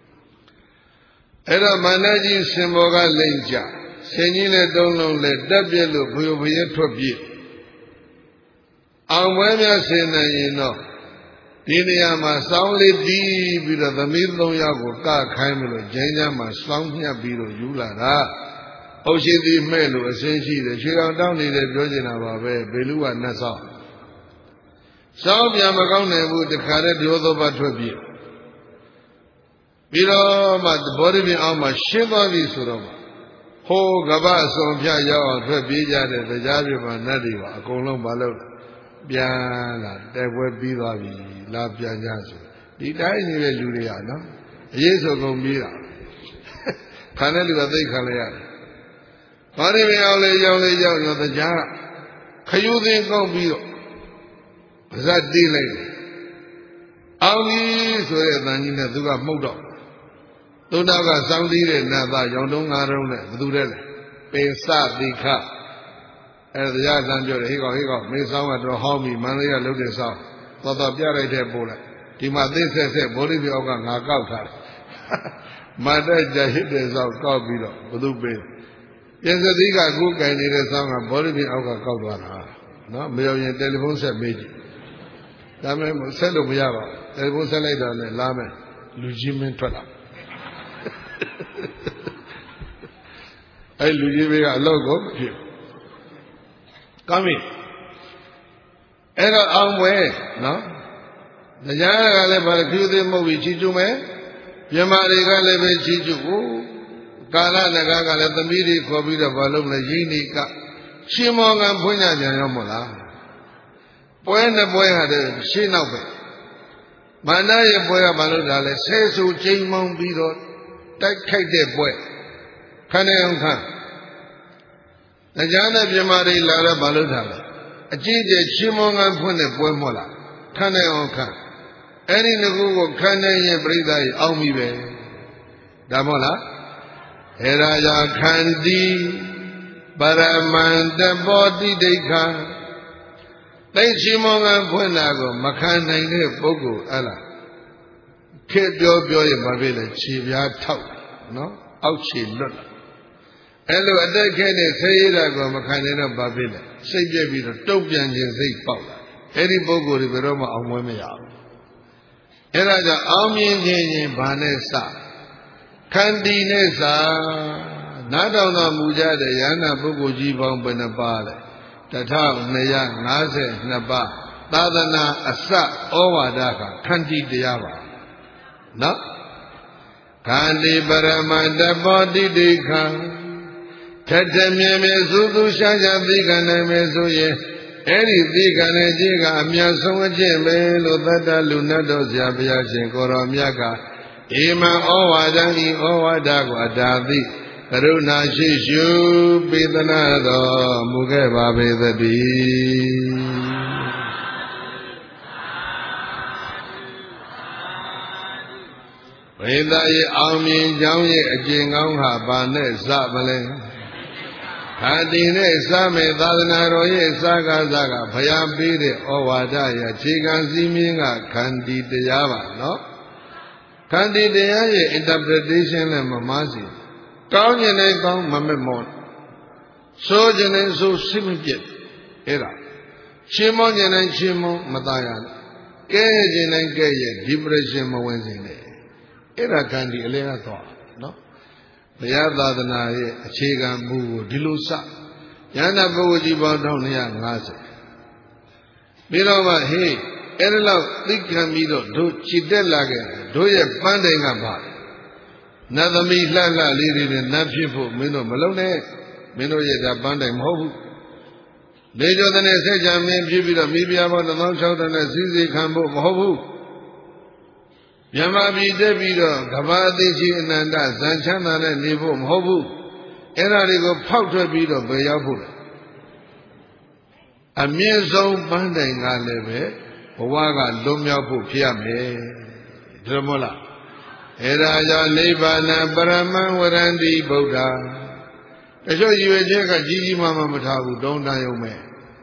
အဲ့တော့မန္တကြီးစင်ဘောကလိမ့်ကြဆင်ကြီးနဲ့တုံးလုံးနဲ့တက်ပြက်လို့ဘုယဘုရဲထွက်ပြေးအောင်ပွဲများဆင်နေရင်တော့ဒီနေရာမှာစောင်းလေးတီးပြီးတော့သမီး3ယောက်ကိုကခိုင်းမလို့ဂျိမ်းချမ်းမှာစောင်းညှပ်ပြီးတော့ယူလာတာအုတ်ရှိသည်မဲ့လို့အစင်းရှိတယ်ခြေတော်တောင်းနေတယ်ပြောချင်တာပါပဲဘေလူကနတ်ဆောင်စောင်းပြန်မကောင်းနိုင်ဘူးတခါတည်းဒိုးသောဘထွက်ပြေးပြီးတော့မှဘောဓိပင်အောင်မှာရှင်းသွားပြီဆိုတော့ဟိုကပ္ပအစုံဖြတ်ရောက်အောင်ထွက်ပြေးကြတဲ့တရားပြမှာနတ်တွေပါအကုန်လုံးမလုပ်ပြန်လာတိုက်ပွဲပြီးသွားပြီလာပြန်ကြဆိုဒီတိုင်းနေတဲ့လူတွေကနော်အရေးဆိုကုန်ပြီးတာခံတဲ့လူကသိခံလိုက်ရတယ်ဘောဓိပင်အောင်လေရောက်ရောတရားခယူးသိမ်းကောက်ပြီးတော့ပါဇက်တီးလိုက်တယ်အောင်ပြီဆိုတဲ့အတန်ကြီးနဲ့သူကမှုတ်တော့သူနောက်ကစောင်းတီးတဲ့နတ်သားရောင်တုံးငါးတုံးနဲ့ဘသူတဲ့လဲပင်စတိခအဲ့ဒါတရားစံပြောတယ်ဟေးကောင်မင်းစောင်းကတော့ဟောင်းပြီမန္တလေးကလှုပ်တဲ့စောင်းတော်ပြလိုက်တဲ့ပို့လိုက်ဒီမှာသိဆက်ဘောဓိပြောက်ကငါကောက်ထားတယ်မတ်တဲ့ကြဟစ်တဲ့စောင်းကောက်ပြီးတော့ဘသူပေးပြင်စတိကအခုကင်နေတဲ့စောင်းကဘောဓိပြောက်ကကောက်သွားတာနော်မရောက်ရင်တယ်လီဖုန်းဆက်မေးကြည့်ဒါမှမဟုတ်ဆက်လို့မရပါဘူးတယ်လီဖုန်းဆက်လိုက်တော့လည်းလာမယ်လူကြီးမင်းထွက်လာအဲ့လူကြီးဘေးကအလောက်ကိုဖြစ်ကောင်းပြီအဲ့တော့အောင်ပွဲနော်တရားကလည်းဘာလို့ဖြူသေးမဟုတ်ဘူးချီကျူးမယ်ပြမတွေကလည်းပဲချီကျူးကာလနဂါကလည်းသမီးတွေခေါ်ပြီးတော့ဘာလုပ်လဲရင်းနေကရှင်မောကံဖွင့်ကြပြန်ရောမလားပွဲနဲ့ပွဲဟာတဲ့ရှင်းနောက်ပဲမန္တရဲ့ပွဲကဘာလို့ဒါလဲဆဲဆူချိန်မောင်းပြီးတော့တိုက်ခိုက်တဲ့ပွဲခဏအောင်ခါတရားနဲ့ပြမတွေလာတော့ဘာလို့ထားလဲအကြီးကျယ်ရှင်မောကံဖွင့်တဲ့ပွဲမဟုတ်လားခဏအောင်ခါအဲ့ဒီငကူကိုခဏရဲ့ပြိဿရဲ့အောင်းပြီပဲဒါမဟုတ်လားအဲ့ဒါကြောင့်ခန္တီပရမန္တဘောတိဒိဋ္ဌာသိရှင်မောကဖွင့်တာကိုမခံနိုင်တဲ့ပုဂ္ဂိုလ်အဲ့လားခေပြောရင်ဘာဖြစ်လဲခြေပြားထောက်နော်အောက်ခြေလွတ်လာအဲ့လိုအတက်ခဲတဲ့ဆေးရတာကိုမခံနိုင်တော့ဘာဖြစ်လဲစိတ်ပြက်ပြီးတော့တုံ့ပြန်ခြင်းစိတ်ပေါက်လာအဲ့ဒီပုဂ္ဂိုလ်တွေဘယ်တော့မှအောင်မွေးမရဘူးအဲ့ဒါကြောင့်အောင်မြင်ခြင်းဘာနဲ့စခန္တီနဲ့စနားတော်တော်မူကြတဲ့ယန္နာပုဂ္ဂိုလ်ကြီးပေါင်းဘယ်နှပါလဲ1252ပါးသာသနာအစဩဝါဒကခန္တီတရားပါနော်ခန္တီပရမတ္တဘောတိတိခံထက်ထမြင်မြင်သုသူရှားရှားသိခံနိုင်မယ်ဆိုရင်အဲ့ဒီသိခံတဲ့ခြင်းကအမြတ်ဆုံးအခြင်းပဲလို့သတ္တလူနတ်တော်ဆရာဘုရားရှင်ကိုရောမြတ်ကဧမံဩဝါဒံဤဩဝါဒကိုအတာသိကရုဏာရှိရှုပေးသနာတော်မူခဲ့ပါပေသတည်းဝိသရဲ့အောင်မြင်ကြောင်းရဲ့အကျင့်ကောင်းဟာဘာနဲ့စမလဲခန္တီနဲ့စမယ်သာသနာတော်ရဲ့စကားစကဘုရားပေးတဲ့ဩဝါဒရဲ့အခြေခံစည်းမျဉ်းကခန္တီတရားပါနော်ခန္တီတရားရဲ့ interpretation လည်းမမှားစီကောင်းခြင်းနဲ့ကောင်းမမဲ့မောဆိုခြင်းနဲ့ဆိုစိတ်မပြတ်အဲ့ဒါရှင်မောခြင်းနဲ့ရှင်မောမသားရကဲခြင်းနဲ့ကဲရဲ့ depression မဝင်စေနဲ့အဲ့ဒါခန္တီအလဲကတော့နော်ဘုရားသာသနာရဲ့အခြေခံမူကိုဒီလိုစဉာဏပုဂ္ဂိုလ်ကြီးပေါင်း1250ပြီးတော့မှဟေးအဲ့ဒါလောက်သိခံပြီးတော့တို့ချစ်တက်လာခဲ့တို့ရဲ့ပန်းတိုင်ကပါနတ်သမီးလှလှလေးတွေနဲ့နတ်ဖြစ်ဖို့မင်းတို့မလုံးနဲ့မင်းတို့ရဲ့ဒါပန်းတိုင်မဟုတ်ဘူးလေကျော်တဲ့ဆက်ကြမင်းဖြစ်ပြီးတော့မိဖုရားပေါင်း1600နဲ့စီစီခံဖို့မဟုတ်ဘူးမြမပြည်တက်ပြီးတော့ကဘာအသိရှိအနန္တဇန်ချမ်းသာနဲ့နေဖို့မဟုတ်ဘူးအဲ့ဒါတွေကိုဖောက်ထွက်ပြီးတော့ဘယ်ရောက်ဖို့လဲအမြင့်ဆုံးပန်းတိုင်ကလည်းပဲဘဝကလွတ်မြောက်ဖို့ဖြစ်ရမယ်ဒီလိုမဟုတ်လားအဲ့ဒါကြောင့်နိဗ္ဗာန်ပရမံဝရန္တိဗုဒ္ဓတချို့ရွေချက်ကကြီးကြီးမားမားမထားဘူးတုံးတန်ရုံပဲ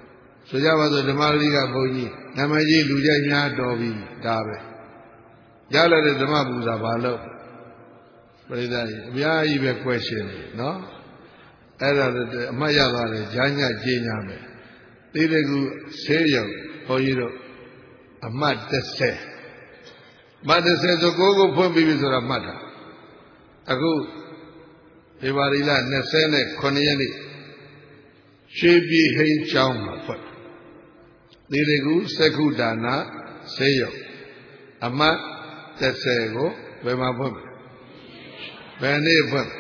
ဆိုကြပါစို့ဓမ္မဂရိကဘုန်းကြီးနာမကြီးလူကြိုက်များတော်ပြီဒါပဲရလာတဲ့ဓမ္မပူဇာဘာလို့ပရိသတ်ကြီးအများကြီးပဲကွဲရှင်နေနော်အဲ့ဒါအမှတ်ရသွားတယ်ဈာညကြေးညာမယ်တိတကူဆေးရုံဘုန်းကြီးတို့အမှတ်30ဆိုကိုယ်ကိုဖွင့်ပြီးပြီဆိုတာမှတ်တာအခုဖေဖော်ဝါရီလ29ရက်နေ့ရွှေပြည်ဟိန်းကျောင်းမှာဖွင့်တိတကူစက္ခုဒါနဆေးရုံအမှတ်30ကိုဘယ်မှာဖွင့်ဘယ်နေ့ဖွင့်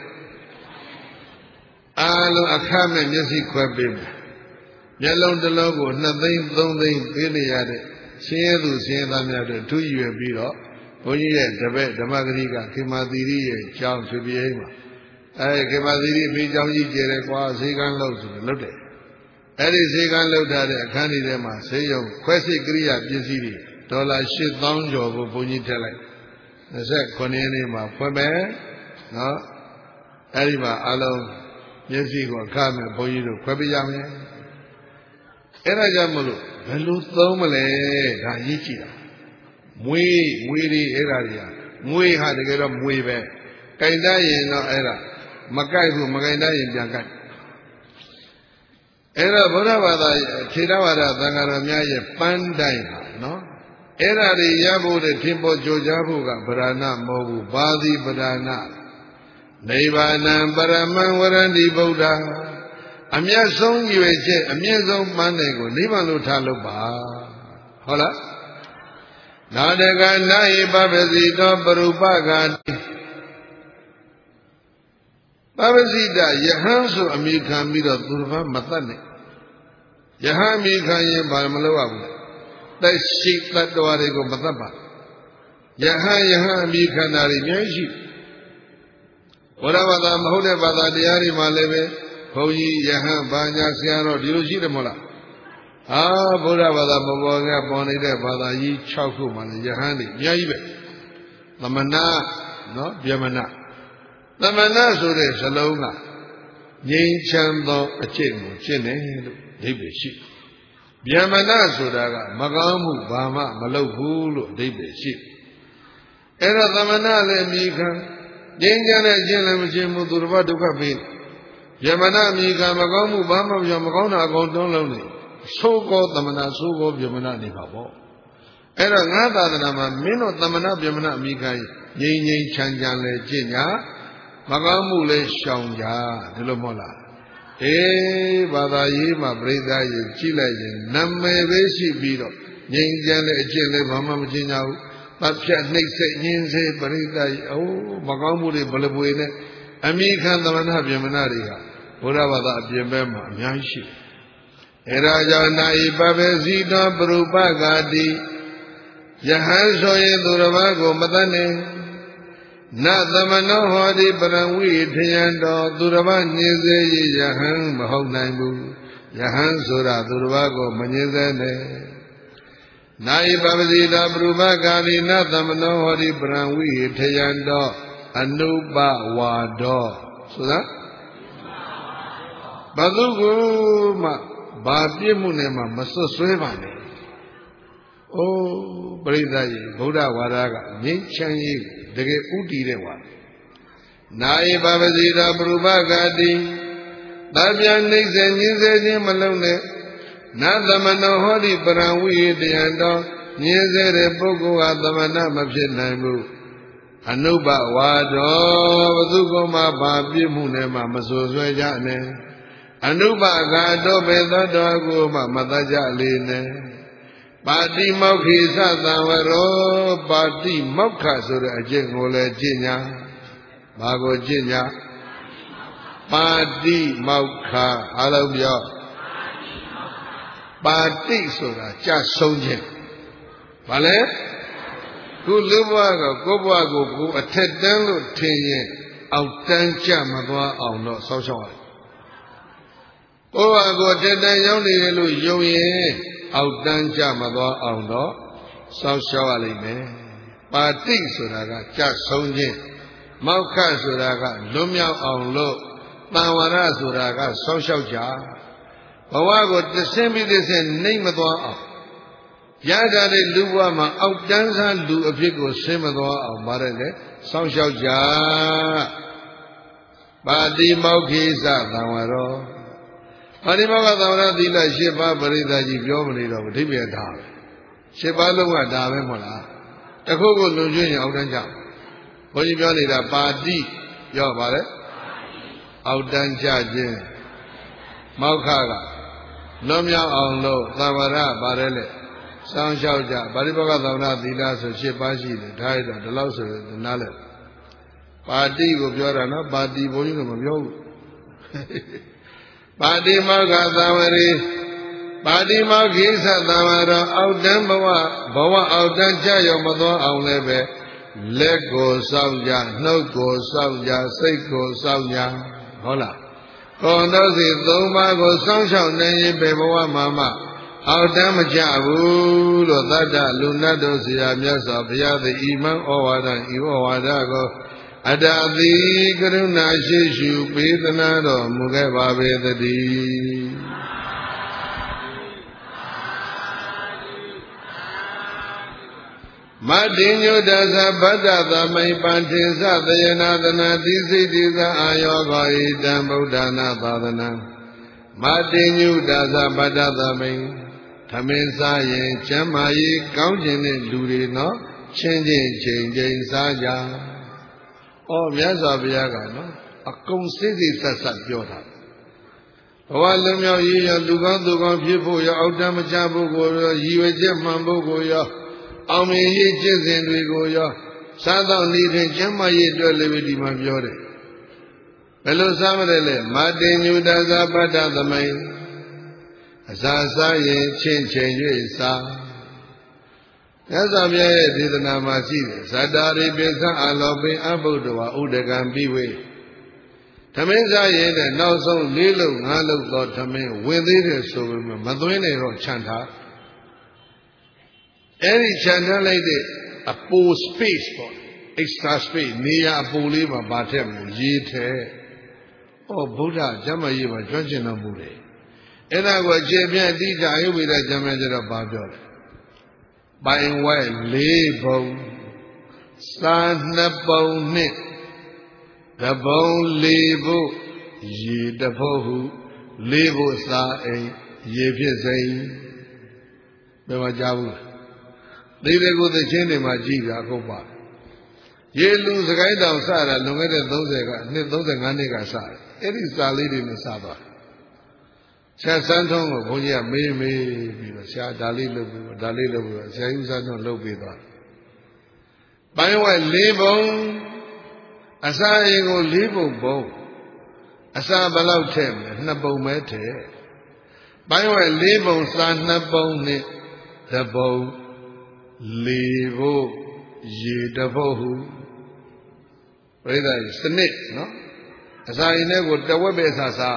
အားလုံးအခမဲ့မျက်စိခွဲပေးမယ်မျက်လုံးတစ်လုံးကို2 သိန်း3 သိန်းပေးနေရတဲ့ဆင်းရဲသူဆင်းရဲသားများတို့ထူးရွယ်ပြီးတော့ဘုန်းကြီးရဲ့တပည့်ဓမ္မဂရိကခေမာသီရိရဲ့ကျောင်းရွှေပြည်ဟိန်းမှာခေမာသီရိအဖေကျောင်းကြီးကျယ်တယ်ကွာဈေးကန်းလို့ဆိုလို့လုပ်တယ်အဲ့ဒီဈေးကန်းလုပ်ထားတဲ့အခန်းကြီးထဲမှာဆေးရုံခွဲစိတ်ကိရိယာပစ္စည်းတွေဒေါ်လာ8000ကျော်ကိုဘုန်းကြီးထည့်လိုက်29ရက်နေ့မှာဖွင့်မယ်နော်အဲ့ဒီမှာအလုံးမျက်စိကိုအခမဲ့ဘုန်းကြီးတို့ခွဲပေးရမယ်အဲ့ဒါကြောင့်မလို့ဘယ်လိုသုံးမလဲဒါအရေးကြီးတာမွေးတွေအဲ့ဒါတွေကမွေးဟာတကယ်တော့မွေးပဲကြိုင်တတ်ရင်တော့အဲ့ဒါမကြိုက်ဘူးမကြိုင်တတ်ရင်ပြန်ကြိုက်အဲ့တော့ဗုဒ္ဓဘာသာထေရဝါဒသံဃာတော်များရဲ့ပန်းတိုင်းဟာနော်အဲ့ဒါတွေရဖို့တဲ့ထင်ပေါ်ကြိုးကြားဖို့ကဗราဏမဟုတ်ဘူးဘာတိဗราဏနိဗ္ဗာနံပရမံဝရန္တိဗုဒ္ဓအမြတ်ဆုံးရွယ်ချက်အမြင့်ဆုံးပန်းတိုင်းကိုနိဗ္ဗာန်လို့ထားလို့ပါဟုတ်လားနာတကနာယပပစီတောပရုပဂာပပစီတယဟန်ဆိုအမိခံပြီးတော့သူတစ်ပါးမတတ်နဲ့ယဟန်အမိခံရင်ဘာမလုပ်ရဘူးတက်ရှိတတ္တဝါတွေကိုမတတ်ပါယဟန်အမိခံတာတွေအများကြီးဘုရားဘာသာမဟုတ်တဲ့ဘာသာတရားတွေမှာလည်းပဲဘုန်းကြီးယဟန်ဘာညာဆရာတော်ဒီလိုရှိတယ်မဟုတ်လားဘုရားဘာသာမပေါ်ကပေါ်နေတဲ့ဘာသာကြီး6ခုမှလည်းယဟန်တွေအများကြီးပဲသမဏနော်ဗျမဏသမဏဆိုတဲ့ဇလုံးကငြိမ်းချမ်းသောအကျင့်ကိုကျင့်တယ်လို့အဓိပ္ပာယ်ရှိဗျမဏဆိုတာကမကောင်းမှုဘာမှမလုပ်ဘူးလို့အဓိပ္ပာယ်ရှိအဲ့တော့သမဏလည်းအမိခံငြိမ်းချမ်းတဲ့အကျင့်လည်းမကျင့်ဘူးသူတစ်ပါးဒုက္ခပေးဗျမဏအမိခံမကောင်းမှုဘာမှမပြောမကောင်းတာအကုန်တွန်းလုံးနေဆိုးကောသမဏဆိုးကောဗျမဏနေပါပေါ့အဲ့တော့ငါသာသနာမှာမင်းတို့သမဏဗျမဏအမိခံငြိမ်းငြိမ်းချမ်းချမ်းလဲကျင့်ညာမကောင်းမှုလဲရှောင်ကြဒီလိုမဟုတ်လားဘာသာရေးမှာပြိဿရေးကြည့်လိုက်ရင်နာမည်ပဲရှိပြီးတော့ငြိမ်းချမ်းတဲ့အကျင့်လဲဘာမှမကျင့်ကြဘူးတပ်ဖြတ်နှိပ်စက်ညှင်းဆဲပြိဿရေးမကောင်းမှုတွေဘလပွေနဲ့အမိခံသမဏဗျမဏတွေကဘုရားဘာသာအပြင်ဘက်မှာအများကြီးရှိအဲဒါကြောင့်နာဤပပေစီတောပရုပဂာတိယဟန်ဆိုရင်သူတစ်ပါးကိုမတတ်နဲ့နသမနောဟောတိပရံဝိထယံတော်သူတစ်ပါးညင်စေရယဟန်မဟုတ်နိုင်ဘူးယဟန်ဆိုတာသူတစ်ပါးကိုမညင်စေနဲ့နာဤပပစီတောပရုပဂာတိနသမနောဟောတိပရံဝိထယံတော်အနုပဝါဒောဆိုတာဘသူကိုမှဘာပြစ်မှုနဲ့မှမစွတ်စွဲပါနဲ့။အိုးပရိသတ်ကြီးဗုဒ္ဓဝါဒကငြိမ်းချမ်းရေးတကယ်ဥတည်တဲ့ဝါဒ။နာယပပစီတာပရုပဂာတိသဗ္ဗယနှိမ့်စေညင်းစေခြင်းမလုံးနဲ့နသမနောဟောတိပရံဝိယတယံတော်ညင်းစေတဲ့ပုဂ္ဂိုလ်ဟာသမဏမဖြစ်နိုင်ဘူး။အနုပဝါဒောဘသူကမှဘာပြစ်မှုနဲ့မှမစွတ်စွဲကြနဲ့။အနုပဂါတောဘေသောတော်ကိုမှမတတ်ကြလေနဲ့ပါတိမောက္ခိသသံဝရောပါတိမောက္ခဆိုတဲ့အကျင့်ကိုလည်းကျင့်ညာဘာကိုကျင့်ညာပါတိမောက္ခအားလုံးပြောပါတိဆိုတာကြဆုံးခြင်းဘာလဲခုလူဘဝကကိုယ့်ဘဝကိုကိုယ်အထက်တန်းလို့ထင်ရင်အောက်တန်းကြမသွားအောင်တော့စောင့်ရှောက်ရတယ်ဘုရားကိုတက်တန်ရောက်နေတယ်လို့ယုံရင်အောက်တန်းကြမသွားအောင်တော့စောင့်ရှောက်ရလိမ့်မယ်ပါတိဆိုတာကကြဆုံးခြင်းမောက္ခဆိုတာကလွတ်မြောက်အောင်လို့တန်ဝရဆိုတာကစောင့်ရှောက်ကြဘဝကိုတဆင်းပြီးတဆင်းနှိမ့်မသွားအောင်ရကြတဲ့လူဘဝမှာအောက်တန်းစားလူအဖြစ်ကိုဆင်းမသွားအောင်ပါတယ်လေစောင့်ရှောက်ကြပါတိမောက္ခိသသံဝရောပါတိမောက္ခသံဝရသီလ7ပါးပရိသတ်ကြီးပြောမနေတော့ဘူးအဓိပ္ပာယ်ဒါပဲ7ပါးလုံးကဒါပဲမဟုတ်လားတခုခုလွန်ကျွင်းရင်အောက်တန်းကြဘုန်းကြီးပြောနေတာပါတိပြောပါလေအောက်တန်းကြခြင်းမောက္ခကလွန်မြောက်အောင်လို့သံဝရပါတယ်လေစောင့်ရှောက်ကြပါတိမောက္ခသံဝရသီလဆို7ပါးရှိတယ်ဒါရတော့ဒီလောက်ဆိုရင်နားလဲပါတိကိုပြောတာနော်ပါတိဘုန်းကြီးကမပြောဘူးပါတိမောက္ခသံဝရေပါတိမောက္ခိသသံဝရောအောက်တန်းဘဝအောက်တန်းကြရောမသွားအောင်လည်းပဲလက်ကိုစောင့်ကြနှုတ်ကိုစောင့်ကြစိတ်ကိုစောင့်ကြဟုတ်လားကိုယ်တော်စီ3ပါးကိုစောင့်ရှောက်နေရင်ဘယ်ဘဝမှာအောက်တန်းမကြဘူးလို့သတ္တလူနတ်တို့ဆရာမြတ်စွာဘုရားသည်ဤမံဩဝါဒဤဩဝါဒကိုအတ္တတိကရုဏာရှိရှုပေးသနာတော်မူခဲ့ပါပေသတည်းမတ္တိညုတသဗတ္တသမိပန္တိသသယနာသနာတိစိတိသအာယောဂဣတံဗုဒ္ဓနာသာသနာမတ္တိညုတသဗတ္တသမိသမင်းစားရင်ကျမ်းမာရေးကောင်းခြင်းနဲ့လူတွေနော်ချင်းချင်းချိန်စားကြ။အော်မြတ်စွာဘုရားကနော်အကုန်စိတ်ဆက်ဆက်ပြောတာ။ဘဝလွန်မြောက်ရေးရလူကောင်းသူကောင်းဖြစ်ဖို့ရအောက်တန်းမချဖို့ကိုရရည်ရွယ်ချက်မှန်ဖို့ကိုရအောင်မြင်ရေးကျင့်စဉ်တွေကိုရစားတော့နေတဲ့ကျမ်းမာရေးအတွက်လည်းဒီမှာပြောတယ်။ဘယ်လိုစားမလဲလဲမတေညုတသပတ္တသမိန်အစာစားရင်ချင်းချိန်၍စားမြတ်စွာဘုရားရဲ့ဒေသနာမှာရှိတယ်ဇာတာရိပိသအလောပိအဘုဒ္ဓဝါဥဒကံပိဝေသမင်းစားရင်တဲ့နောက်ဆုံး4လုံး5လုံးသောသမင်းဝင်သေးတယ်ဆိုပေမဲ့မသွင်းနဲ့တော့ခြံထားအဲ့ဒီခြံထားလိုက်တဲ့အပို space ပေါ့ extra space နေရာအပိုလေးမှာဗာထက်မလို့ရေးထဲဩဗုဒ္ဓကျမ်းမာရေးမှာကျွမ်းကျင်တော်မူတယ်အဲ့ဒါကိုအခြေပြအတိအကျအယုဝိဒကျမ်းမှာကျတော့ဗာပြောတယ်ပိုင်ဝဲ4ဘုံစာ2ပုံနဲ့တပုံ4ဘုရေတဘုဟု4ဘုစာအိမ်ရေဖြစ်စိမ်ဘယ်မှာကြားဘူးသိတဲ့ကိုသချင်းတွေမှာကြည်ပြအခုပါရေလူစကိုင်းတောင်စတာလွန်ခဲ့တဲ့30ကနှစ်35နှစ်ကစတယ်အဲ့ဒီစာလေးတွေနဲ့စသွားဆရာစန်းထုံးကိုဘုန်းကြီးကမေးပြီးတော့ဆရာဒါလေးလုပ်ပြီးတော့ဆရာကြီးစန်းထုံးလုပ်ပြီးသွားပိုင်းဝဲ4ဘုံအစာအိမ်ကို4ပုံအစာဘယ်လောက်ထည့်မလဲ2ပုံပဲထည့်ပိုင်းဝဲ4ပုံစာ2ပုံနဲ့တပုံ4ဘုရေတဘုဟုပြိဿစနစ်နော်အစာအိမ်ထဲကိုတဝက်ပဲအစာစား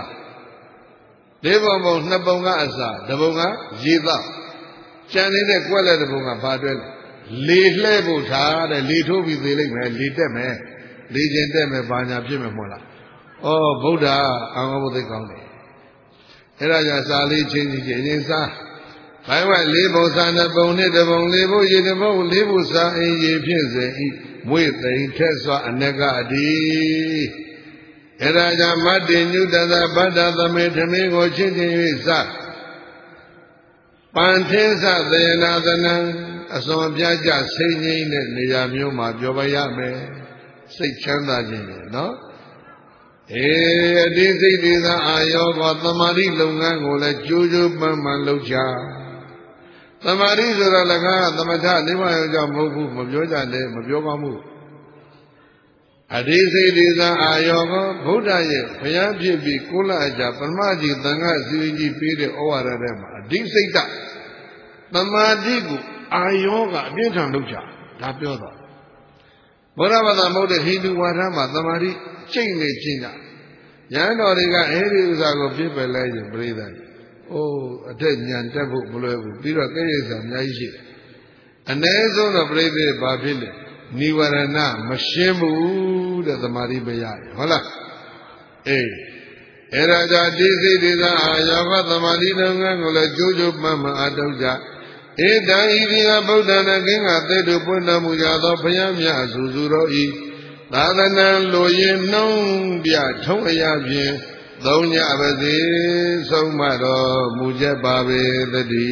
4ပုံ2ပုံကအစာတပုံကရေသောကျန်နေတဲ့ကွက်လက်တပုံကဘာတွဲလေလှဲ့ဖို့ထားတဲ့လေထိုးပြီးသေးလိမ့်မယ်လေတက်မယ်လေကျင်တက်မယ်ဘာညာဖြစ်မယ်မဟုတ်လားဩဗုဒ္ဓအာငေါဘုသိကောင်းတယ်အဲ့ဒါကြောင့်စာလေးချင်းချင်းစားဘိုင်းဝဲ4ပုံစာ2ပုံနဲ့တပုံ4ဘုရေတဘု4ဘုစာအင်းရေဖြစ်စေဤမွေသိမ့်ထက်စွာအနကအဒီအဲ့ဒါကြောင့်မတ္တိညုတသဗတ္တသမေထမင်းကိုချင်းချင်း၍စပန်ထင်းစသေနာသနံအစွန်ပြကြစိတ်ငြိမ်းတဲ့နေရာမျိုးမှာပြောပါရမယ်စိတ်ချမ်းသာခြင်းနဲ့နော်အတိစိတ်ဒီသာအာယောကောသမာဓိလုပ်ငန်းကိုလည်းကြိုးကြိုးပန်းပန်းလုပ်ချသမာဓိဆိုတော့လည်းကသမထနိဗ္ဗာန်ရောက်ကြမဟုတ်ဘူးမပြောကြနဲ့မပြောကောင်းဘူးအတိစိတ်ဒီသာအာယောကောဗုဒ္ဓရဲ့ဘုရားဖြစ်ပြီးကိုလအကြပရမကြီးသံဃာစီရင်ကြီးပေးတဲ့ဩဝါဒထဲမှာအတိစိတ်သမာဓိကိုအာယောကအပြင်းထန်လုပ်ကြဒါပြောတော့ဘုရားဘာသာမဟုတ်တဲ့ဟိန္ဒူဝါဒမှာသမာဓိကျင့်နေခြင်းကဉာဏ်တော်တွေကအဲဒီဥစ္စာကိုပြစ်ပယ်လိုက်ရင်ပြိဿကြီးအိုးအထက်ဉာဏ်တက်ဖို့မလွယ်ဘူးပြီးတော့ကိရိယာအများကြီးရှိတယ်အ ਨੇ ဆုံးတော့ပြိဿဘာဖြစ်လဲနိဝရဏမရှင်းဘူးတဲ့သမာဓိမရတယ်ဟုတ်လားအေး Eraja disi disa ayaga tamadi dengan oleh cucu mama adauja. Eda idiga Buddha naginga tedu puna mujado payamya susuroi. Tadana loyin nong biya chongaya bien. Daunya abadi saumaro mujababe tadi.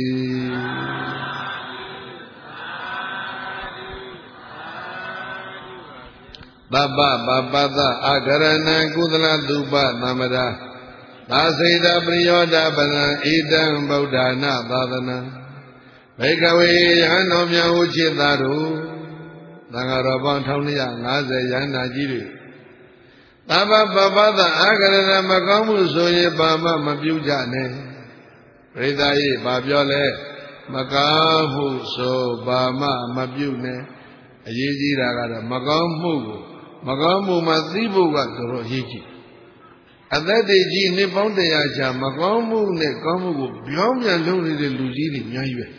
Baba babada agarana kudala duba namada. Tasida priyoda bana idam Buddhana tadana. Bhikkhave yahanomya uchitaru. Tangarabang thawniya 50 yahana ji de. Baba babada agarana makamu so ye bama mapyu ja ne. Prita ye ba pyo le makamu so bama mapyu ne. အရေးကြီးတာကတော့မကောင်းမှုကိုမကောင်းမှုမှသိဖို့ကတော်တော်အရေးကြီးအသက်တည်ကြီးနှစ်ပေါင်း100ကြာမကောင်းမှုနဲ့ကောင်းမှုကိုပြောင်းပြန်လုပ်နေတဲ့လူကြီးတွေအများကြီးပဲ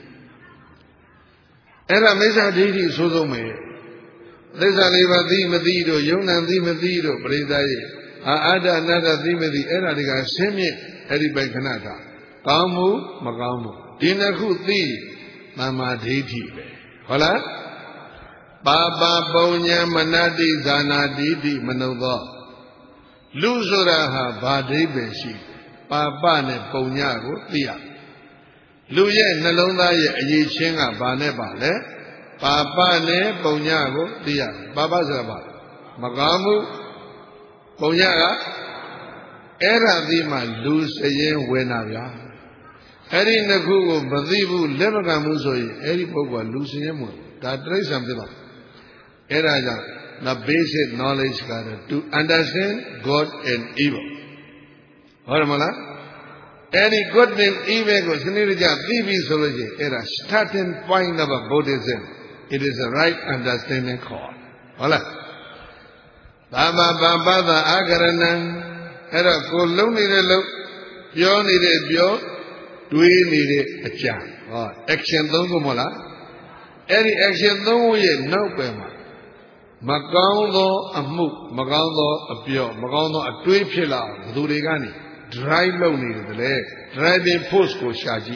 အဲ့ဒါမိစ္ဆာဒိဋ္ဌိအဆိုးဆုံးပဲသစ္စာလေးပါးသိမသိတို့ယုံနာသိမသိတို့ပရိသတ်ရဲ့အာဒအနတ္တသိမသိအဲ့ဒါတွေကဆင်းမြင့်အဲ့ဒီပိုင်ခဏတာကောင်းမှုမကောင်းမှုဒီနှစ်ခုသိသမ္မာဒိဋ္ဌိပဲဟုတ်လားပါပပုံညာမနတိဇာနာတိတိမနုသောလူဆိုတာဟာဘာဒိဋ္ဌိရှိပါပနဲ့ပုံညာကိုသိရလူရဲ့နှလုံးသားရဲ့အရေးချင်းကဘာနဲ့ပါလဲပါပနဲ့ပုံညာကိုသိရပါပဆိုတာဘာမကောင်းမှုပုံညာကအဲ့ဒါသိမှလူစရင်ဝင်တာဗျာအဲ့ဒီနှစ်ခုကိုမသိဘူးလက်မခံဘူးဆိုရင်အဲ့ဒီပုဂ္ဂိုလ်ကလူစရင်ဝင်ဒါတိရစ္ဆာန်ဖြစ်သွားအဲ့ဒါကြောင့် the basic knowledge ကတော့ to understand God and evil ဟုတ်တယ်မလားအဲ့ဒီ good and evil ကိုစနစ်တကျသိပြီဆိုလို့ရှိရင်အဲ့ဒါ starting point of Buddhism it is a right understanding call ဟုတ်လားဘာဘာဘာသာအာဂရဏံအဲ့တော့ကိုလုံးနေတဲ့လုံးပြောနေတဲ့ပြောတွေးနေတဲ့အကြံဟော action 3ခုမဟုတ်လားအဲ့ဒီ action 3ခုရဲ့နောက်ပဲမှာမကောင်းသောအမှုမကောင်းသောအပြောမကောင်းသောအတွေးဖြစ်လာဘယ်သူတွေကနေ drive လုပ်နေတယ်လေ driving force ကိုရှာကြည့်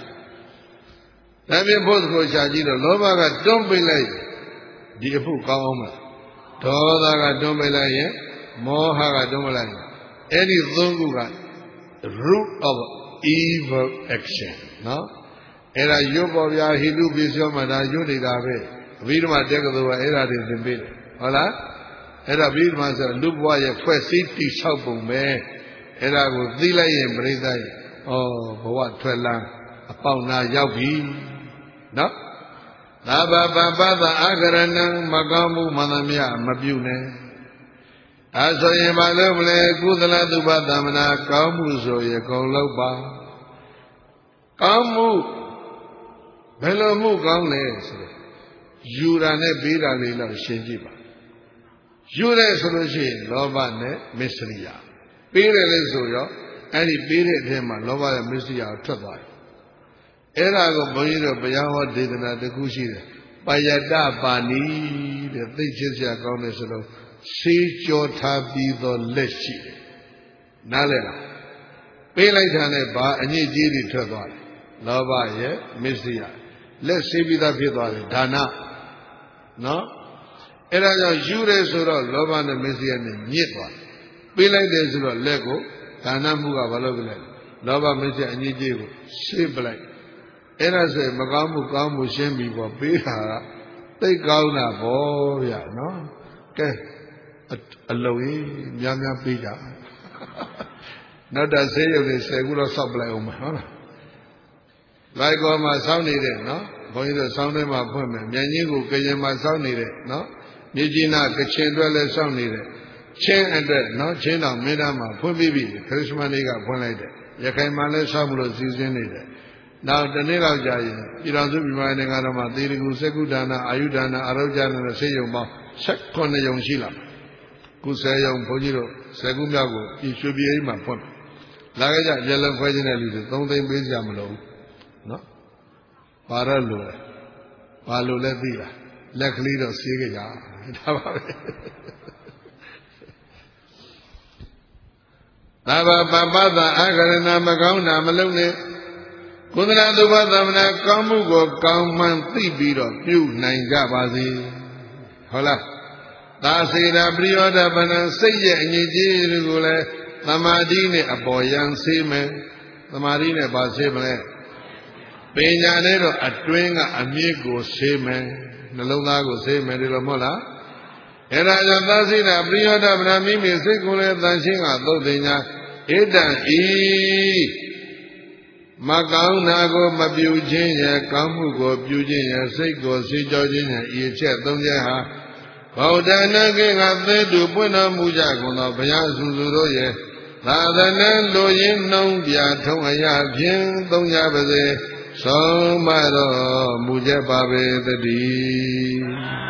driving force ကိုရှာကြည့်တော့လောဘကတွန်းပိတ်လိုက်ဒီအဖို့ကောင်းအောင်မလားဒေါသကတွန်းပိတ်လိုက်ရင်မောဟကတွန်းပိတ်လိုက်ရင်အဲ့ဒီသုံးခုက root of evil action နော်အဲ့ဒါရွတ်ပေါ်ဗျာဟိတုပိစ္ဆောမှာဒါရွတ်နေတာပဲအဘိဓမ္မာတက္ကသိုလ်ကအဲ့ဒါတွေသင်ပေးတယ်ဟုတ်လားအဲ့ဒါအဘိဓမ္မာဆိုလူဘဝရဲ့ဖွဲ့စည်းတည်ဆောက်ပုံပဲအဲ့ဒါကိုသိလိုက်ရင်ပြိဿရဲ့ဩဘဝထွက်လန်းအပေါက်နာရောက်ပြီနော်သာဘပပသအာဂရဏံမကောင်းမှုမှန်သမျှမပြုနဲ့အဲဆိုရင်ဘာလို့မလဲကုသလသုဘသမနာကောင်းမှုဆိုရင်အကုန်လုံးပါကောင်းမှုဘယ်လိုမှုကောင်းလဲဆိုတော့ယူတာနဲ့ပေးတာလေးတော့ရှင်းကြည့်ပါယူတယ်ဆိုလို့ရှိရင်လောဘနဲ့မစ္စရိယပေးတယ်လေဆိုတော့အဲ့ဒီပေးတဲ့အထဲမှာလောဘနဲ့မစ္စရိယကိုထွက်သွားတယ်အဲ့ဒါကိုဘုန်းကြီးတို့ဘုရားဟောဒေသနာတစ်ခုရှိတယ်ပယတ္တပါဏီတဲ့သိချစ်စရာကောင်းတယ်ဆိုတော့ဆေးကြောထားပြီးသောလက်ရှိတယ်နားလည်လားပေးလိုက်တာနဲ့ဘာအညစ်အကြေးတွေထွက်သွားတယ်လောဘရဲ့မစ္စရိယလက်ဆေးပြီးသားဖြစ်သွားတယ်ဒါနနော်အဲ့ဒါကြောင့်ယူတယ်ဆိုတော့လောဘနဲ့မစ္စရိယနဲ့ညစ်သွားတယ်ပေးလိုက်တယ်ဆိုတော့လက်ကိုဒါနမှုကဘာလို့လဲလောဘမစ္စရိယအညစ်အကြေးကိုဆေးပလိုက်အဲ့ဒါဆိုရင်မကောင်းမှုကောင်းမှုရှင်းပြီပေါ့ပေးတာကသိကောင်းတာပေါ့ဗျာနော်ကဲအလုံးကြီးများများပေးကြနောက်တာဆေးရုံတွေ10ခုတော့စောက်ပလိုက်အောင်မဟုတ်လားလိုက်ကောမှာစောင်းနေတဲ့နော်ဘုန်းကြီးတို့စောင်းထဲမှာဖွင့်မယ်မြန်ကြီးကိုကရင်မှာစောင်းနေတဲ့နော်မြေကြီးနာကချင်အတွက်လည်းစောင်းနေတဲ့ချင်းအတွက်နော်ချင်းတော်မင်းသားမှာဖွင့်ပြီးပြီခရစ်စမတ်နေ့ကဖွင့်လိုက်တယ်ရခိုင်မှာလည်းစောင်းမလို့စီစဉ်နေတယ်နောက်တနေ့လောက်ကြာရင်ပြည်တော်စုမြန်မာနိုင်ငံတော်မှာသေတကူစက္ကုဒါနအာယုဒါနအာရုဒ္ဓနာနဲ့ဆေးရုံပေါင်း18ရုံရှိလာခု10ရုံဘုန်းကြီးတို့10ခုမြောက်ကိုပြည်ရွှေပြည်အိမ်မှာဖွင့်လာခဲ့ကြရလုံးခွဲခြင်းတဲ့လူတွေ3သိန်းပေးကြမလို့နော်ပါရလို့ဘာလို့လဲသိလားလက်ကလေးတော့ဆေးကြကြဒါပါပဲသာဘပပသအာဂရဏမကောင်းတာမလုံးနဲ့ကုသလသုဘသမနာကောင်းမှုကိုကောင်းမှန်သိပြီးတော့ပြုနိုင်ကြပါစေဟုတ်လားသာစေတာပရိယောဒပနံစိတ်ရဲ့အငြိကြီးတွေကိုလည်းသမာဓိနဲ့အပေါ်ယံဆေးမယ်သမာဓိနဲ့ပါဆေးမလဲပညာနဲ့တော့အတွင်းကအမြင့်ကိုဆေးမယ်နှလုံးသားကိုဆေးမယ်ဒီလိုမဟုတ်လားအဲ့ဒါကြောင့်သာစေတာပရိယောဒပနံမိမိစိတ်ကိုလည်းတန်ရှင်းကသုတ်သိညာဧတံဤမကောင်းတာကိုမပြုခြင်းရဲ့ကောင်းမှုကိုပြုခြင်းရဲ့စိတ်ကိုစေကြောခြင်းရဲ့ဤအချက်၃ချက်ဟာဗုဒ္ဓနာကေကသေတုပွင့်တော်မူကြကုန်သောဘုရားစုစုတို့ရဲ့သာသနာလိုရင်းနှုံးပြထုံးအရာဖြင့်သုံးကြပါစေဆုံးမတော်မူကြပါပေတည်း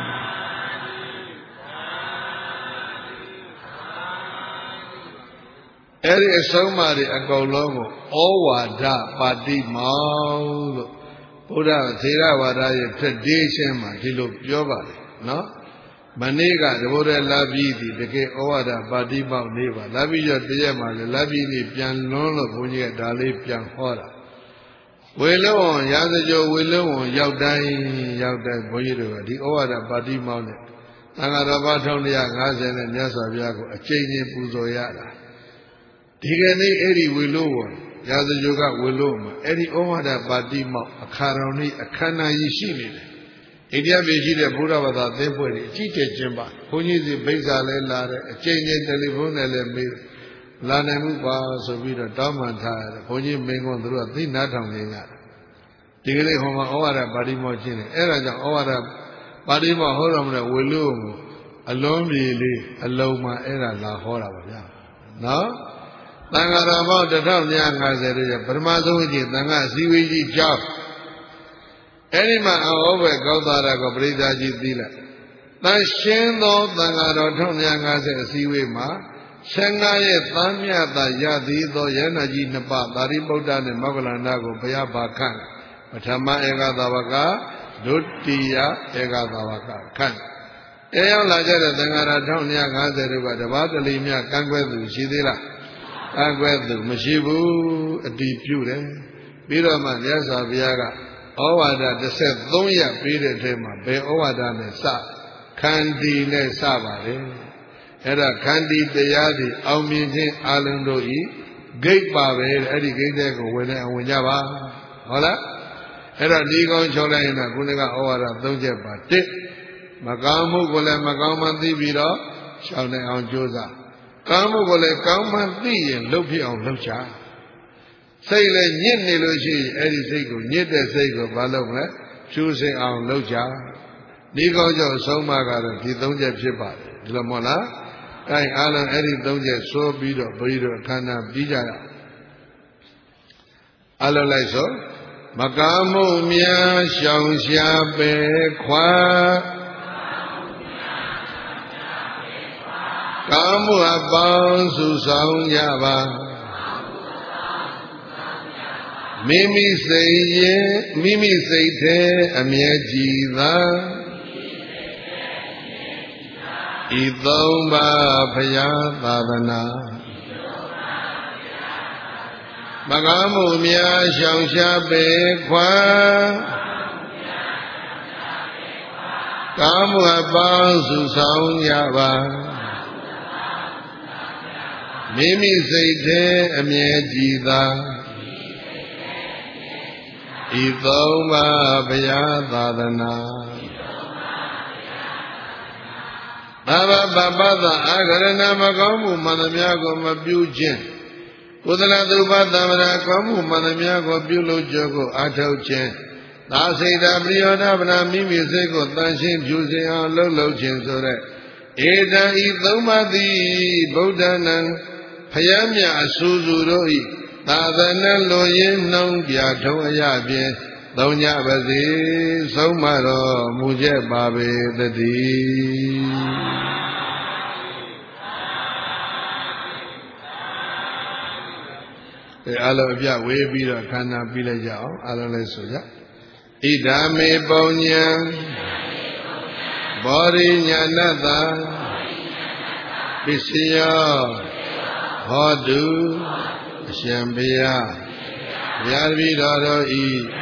အဲ့ဒီအဆုံးအမတွေအကုန်လုံးကိုဩဝါဒပါတိမောင်လို့ဘုရားသေရဝါဒရဲ့ tradition မှာဒီလိုပြောပါတယ်နော်မနေ့ကတဘိုးရဲ့လာပြီးဒီတကယ်ဩဝါဒပါတိမောင်နေပါလာပြီးတော့တရက်မှလည်းလာပြီးနေပြန်လွန်းလို့ဘုန်းကြီးကဒါလေးပြန်ဟောတာဝေလုံးဝန်ရာဇကြိုဝေလုံးဝန်ရောက်တိုင်းဘုန်းကြီးတို့ကဒီဩဝါဒပါတိမောင်နဲ့သံဃာတော်ဘာ1150နဲ့မြတ်စွာဘုရားကိုအကျဉ်းချင်းပူဇော်ရတာဒီကနေ့အဲ့ဒီဝေလို့ဝန်ရာဇကြိုကဝေလို့မှာအဲ့ဒီဩဝါဒပါတိမောက်အခါတော်နေ့အခမ်းအနားကြီးရှိနေတယ်အိန္ဒိယပြည်ရှိတဲ့ဘုရားဘာသာသင်းဖွဲ့တွေအကြီးကျယ်ကျင်းပါဘုန်းကြီးစီဗိဇ္ဇာလဲလာတယ်အကျဉ်းချင်းတယ်လီဖုန်းနဲ့လည်းမေးလာနိုင်မှုပါဆိုပြီးတော့တောင်းပန်ထားရတယ်ဘုန်းကြီးမင်းကွန်းတို့ကသိနားထောင်နေကြတယ်ဒီကနေ့ဟောမှာဩဝါဒပါတိမောက်ချင်းတယ်အဲ့ဒါကြောင့်ဩဝါဒပါတိမောက်ဟောတော်မူတဲ့ဝေလို့အလုံးပြေလေးအလုံးမှာအဲ့ဒါလာဟောတာပါဗျာနော်သံဃာတော်ပေါင်း1250ရဲ့ပထမဆုံးအကြိမ်သံဃာအစည်းအဝေးကြီးကြောင်းအဲ့ဒီမှာအောဘယ်ကောက်သားတာကိုပရိသတ်ကြီးသိလိုက်တန်ရှင်းသောသံဃာတော်1250အစည်းအဝေးမှာ15ရဲ့သံမြတ်သာရသည်သောယန္နာကြီး2ပါးသာရိပုတ္တနဲ့မောဂလန္ဒကိုဘုရားဘာခန့်ပထမဧကသာဝကဒုတိယဧကသာဝကခန့်အဲရောက်လာကြတဲ့သံဃာတော်1250တို့ကတပါးတလီမြကန့်ကွက်သူရှိသေးလားအကွဲသူမရှိဘူးအတီးပြုတယ်ပြီးတော့မှမြတ်စွာဘုရားကဩဝါဒ13ရပ်ပြီးတဲ့အထဲမှာဘယ်ဩဝါဒနဲ့စခန္တီနဲ့စပါတယ်အဲ့ဒါခန္တီတရားတွေအောင်မြင်ခြင်းအလုံးတို့ဤဂိတ်ပါပဲအဲ့ဒီဂိတ်တဲ့ကိုဝင်နေအောင်ဝင်ကြပါဟုတ်လားအဲ့တော့ဒီကောင်းချောလိုက်ရင်တော့ခုနကဩဝါဒ3ချက်ပါ1မကောင်းမှုကိုလည်းမကောင်းမှသိပြီးတော့ရှောင်နိုင်အောင်ကြိုးစားကောင်းမှုကိုလည်းကောင်းမှသိရင်လုပ်ဖြစ်အောင်လုပ်ချစိတ်လည်းညစ်နေလို့ရှိရင်အဲ့ဒီစိတ်ကိုညစ်တဲ့စိတ်ကိုဘာလုပ်မလဲဖြူစင်အောင်လုပ်ချဒီကောင်းကြောင့်ဆုံးမကတော့ဒီ3ချက်ဖြစ်ပါတယ်ဒီလိုမဟုတ်လားအဲအားလုံးအဲ့ဒီ3ချက်ဆိုပြီးတော့ဘုရားတို့အခမ်းအနားပြီးကြရအောင်အားလုံးလိုက်ဆိုမကားမှုများရှောင်ရှားပေခွာကားမှုအပေါင်းစုဆောင်ကြပါမိမိစိတ်ရဲ့မိမိစိတ်ထဲအမြဲကြည်သာဤသုံးပါးဘုရားသာသနာမကားမှုများရှောင်ရှားပေခွာကားမှုအပေါင်းစုဆောင်ကြပါမိမိစိတ်ထဲအမြဲကြည်သာဤသုံးပါးဘုရားသာသနာသာဘပပသအာဂရဏမကောင်းမှုမှန်သမျှကိုမပြုခြင်းကုသလသုဘသမရာကောင်းမှုမှန်သမျှကိုပြုလုပ်ကြကိုအာထုတ်ခြင်းသာစိတ်တာပရိယောဒဗနာမိမိစိတ်ကိုတန်ရှင်းဖြူစင်အောင်လှုပ်လှုပ်ခြင်းဆိုတဲ့ဧတံဤသုံးပါးသည်ဗုဒ္ဓနံဖယားမြတ်အဆူဆူတို့ဤသာသနာလိုရင်းနှောင်းပြထုံးအရာဖြင့်သုံးကြပါစေဆုံးမတော်မူချက်ပါပေတည်းအားလုံးအပြဝေးပြီးတော့ခန္ဓာပြီးလိုက်ကြအောင်အားလုံးလည်းဆိုကြဣဒာမေပုံညံဘောရိညာဏတပစ္စယော Hodu Shambhya Yarvidoro I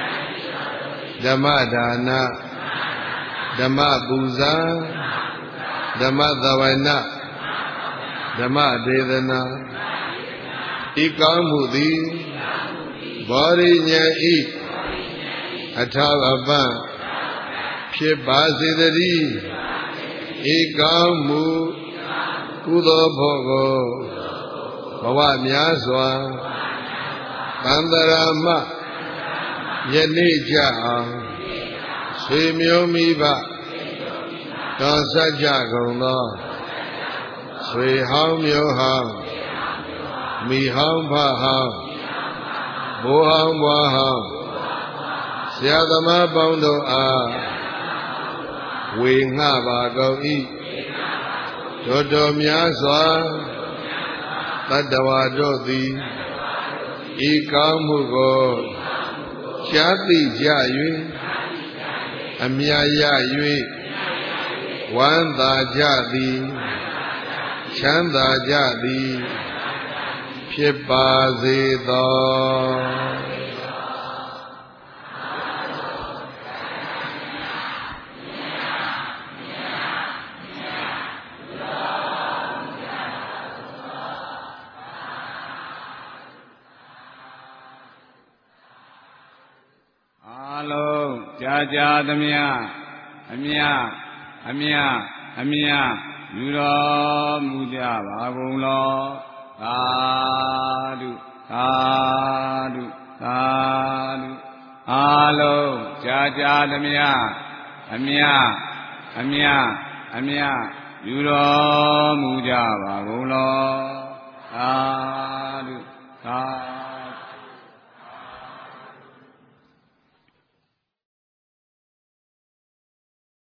Dhammadana Dhamma Puza Dhamma Davana Dhamma Dedana Ikamudi Barinya I Athavabha Phibhasidari Ikamu Kudo Bhogo Bhava Myaswa Bandarama Yanija Swimyomiba Dansaja Gongla Swi Hao Myo Hao Mi Hao Bha Hao Bo Hao Bwa Hao Siyadama Bondo A We Nga Ba Gau I Dodo Myaswa Tadawa Dodi Ikamu Go Chati Jayui Amyaya Yui Wanda Jadi Chanda Jadi Phibhasidho Jaja Damya Amya Yura Muja Bagulo Sadu Alo Jaja Damya Amya Yura Muja Bagulo Sadu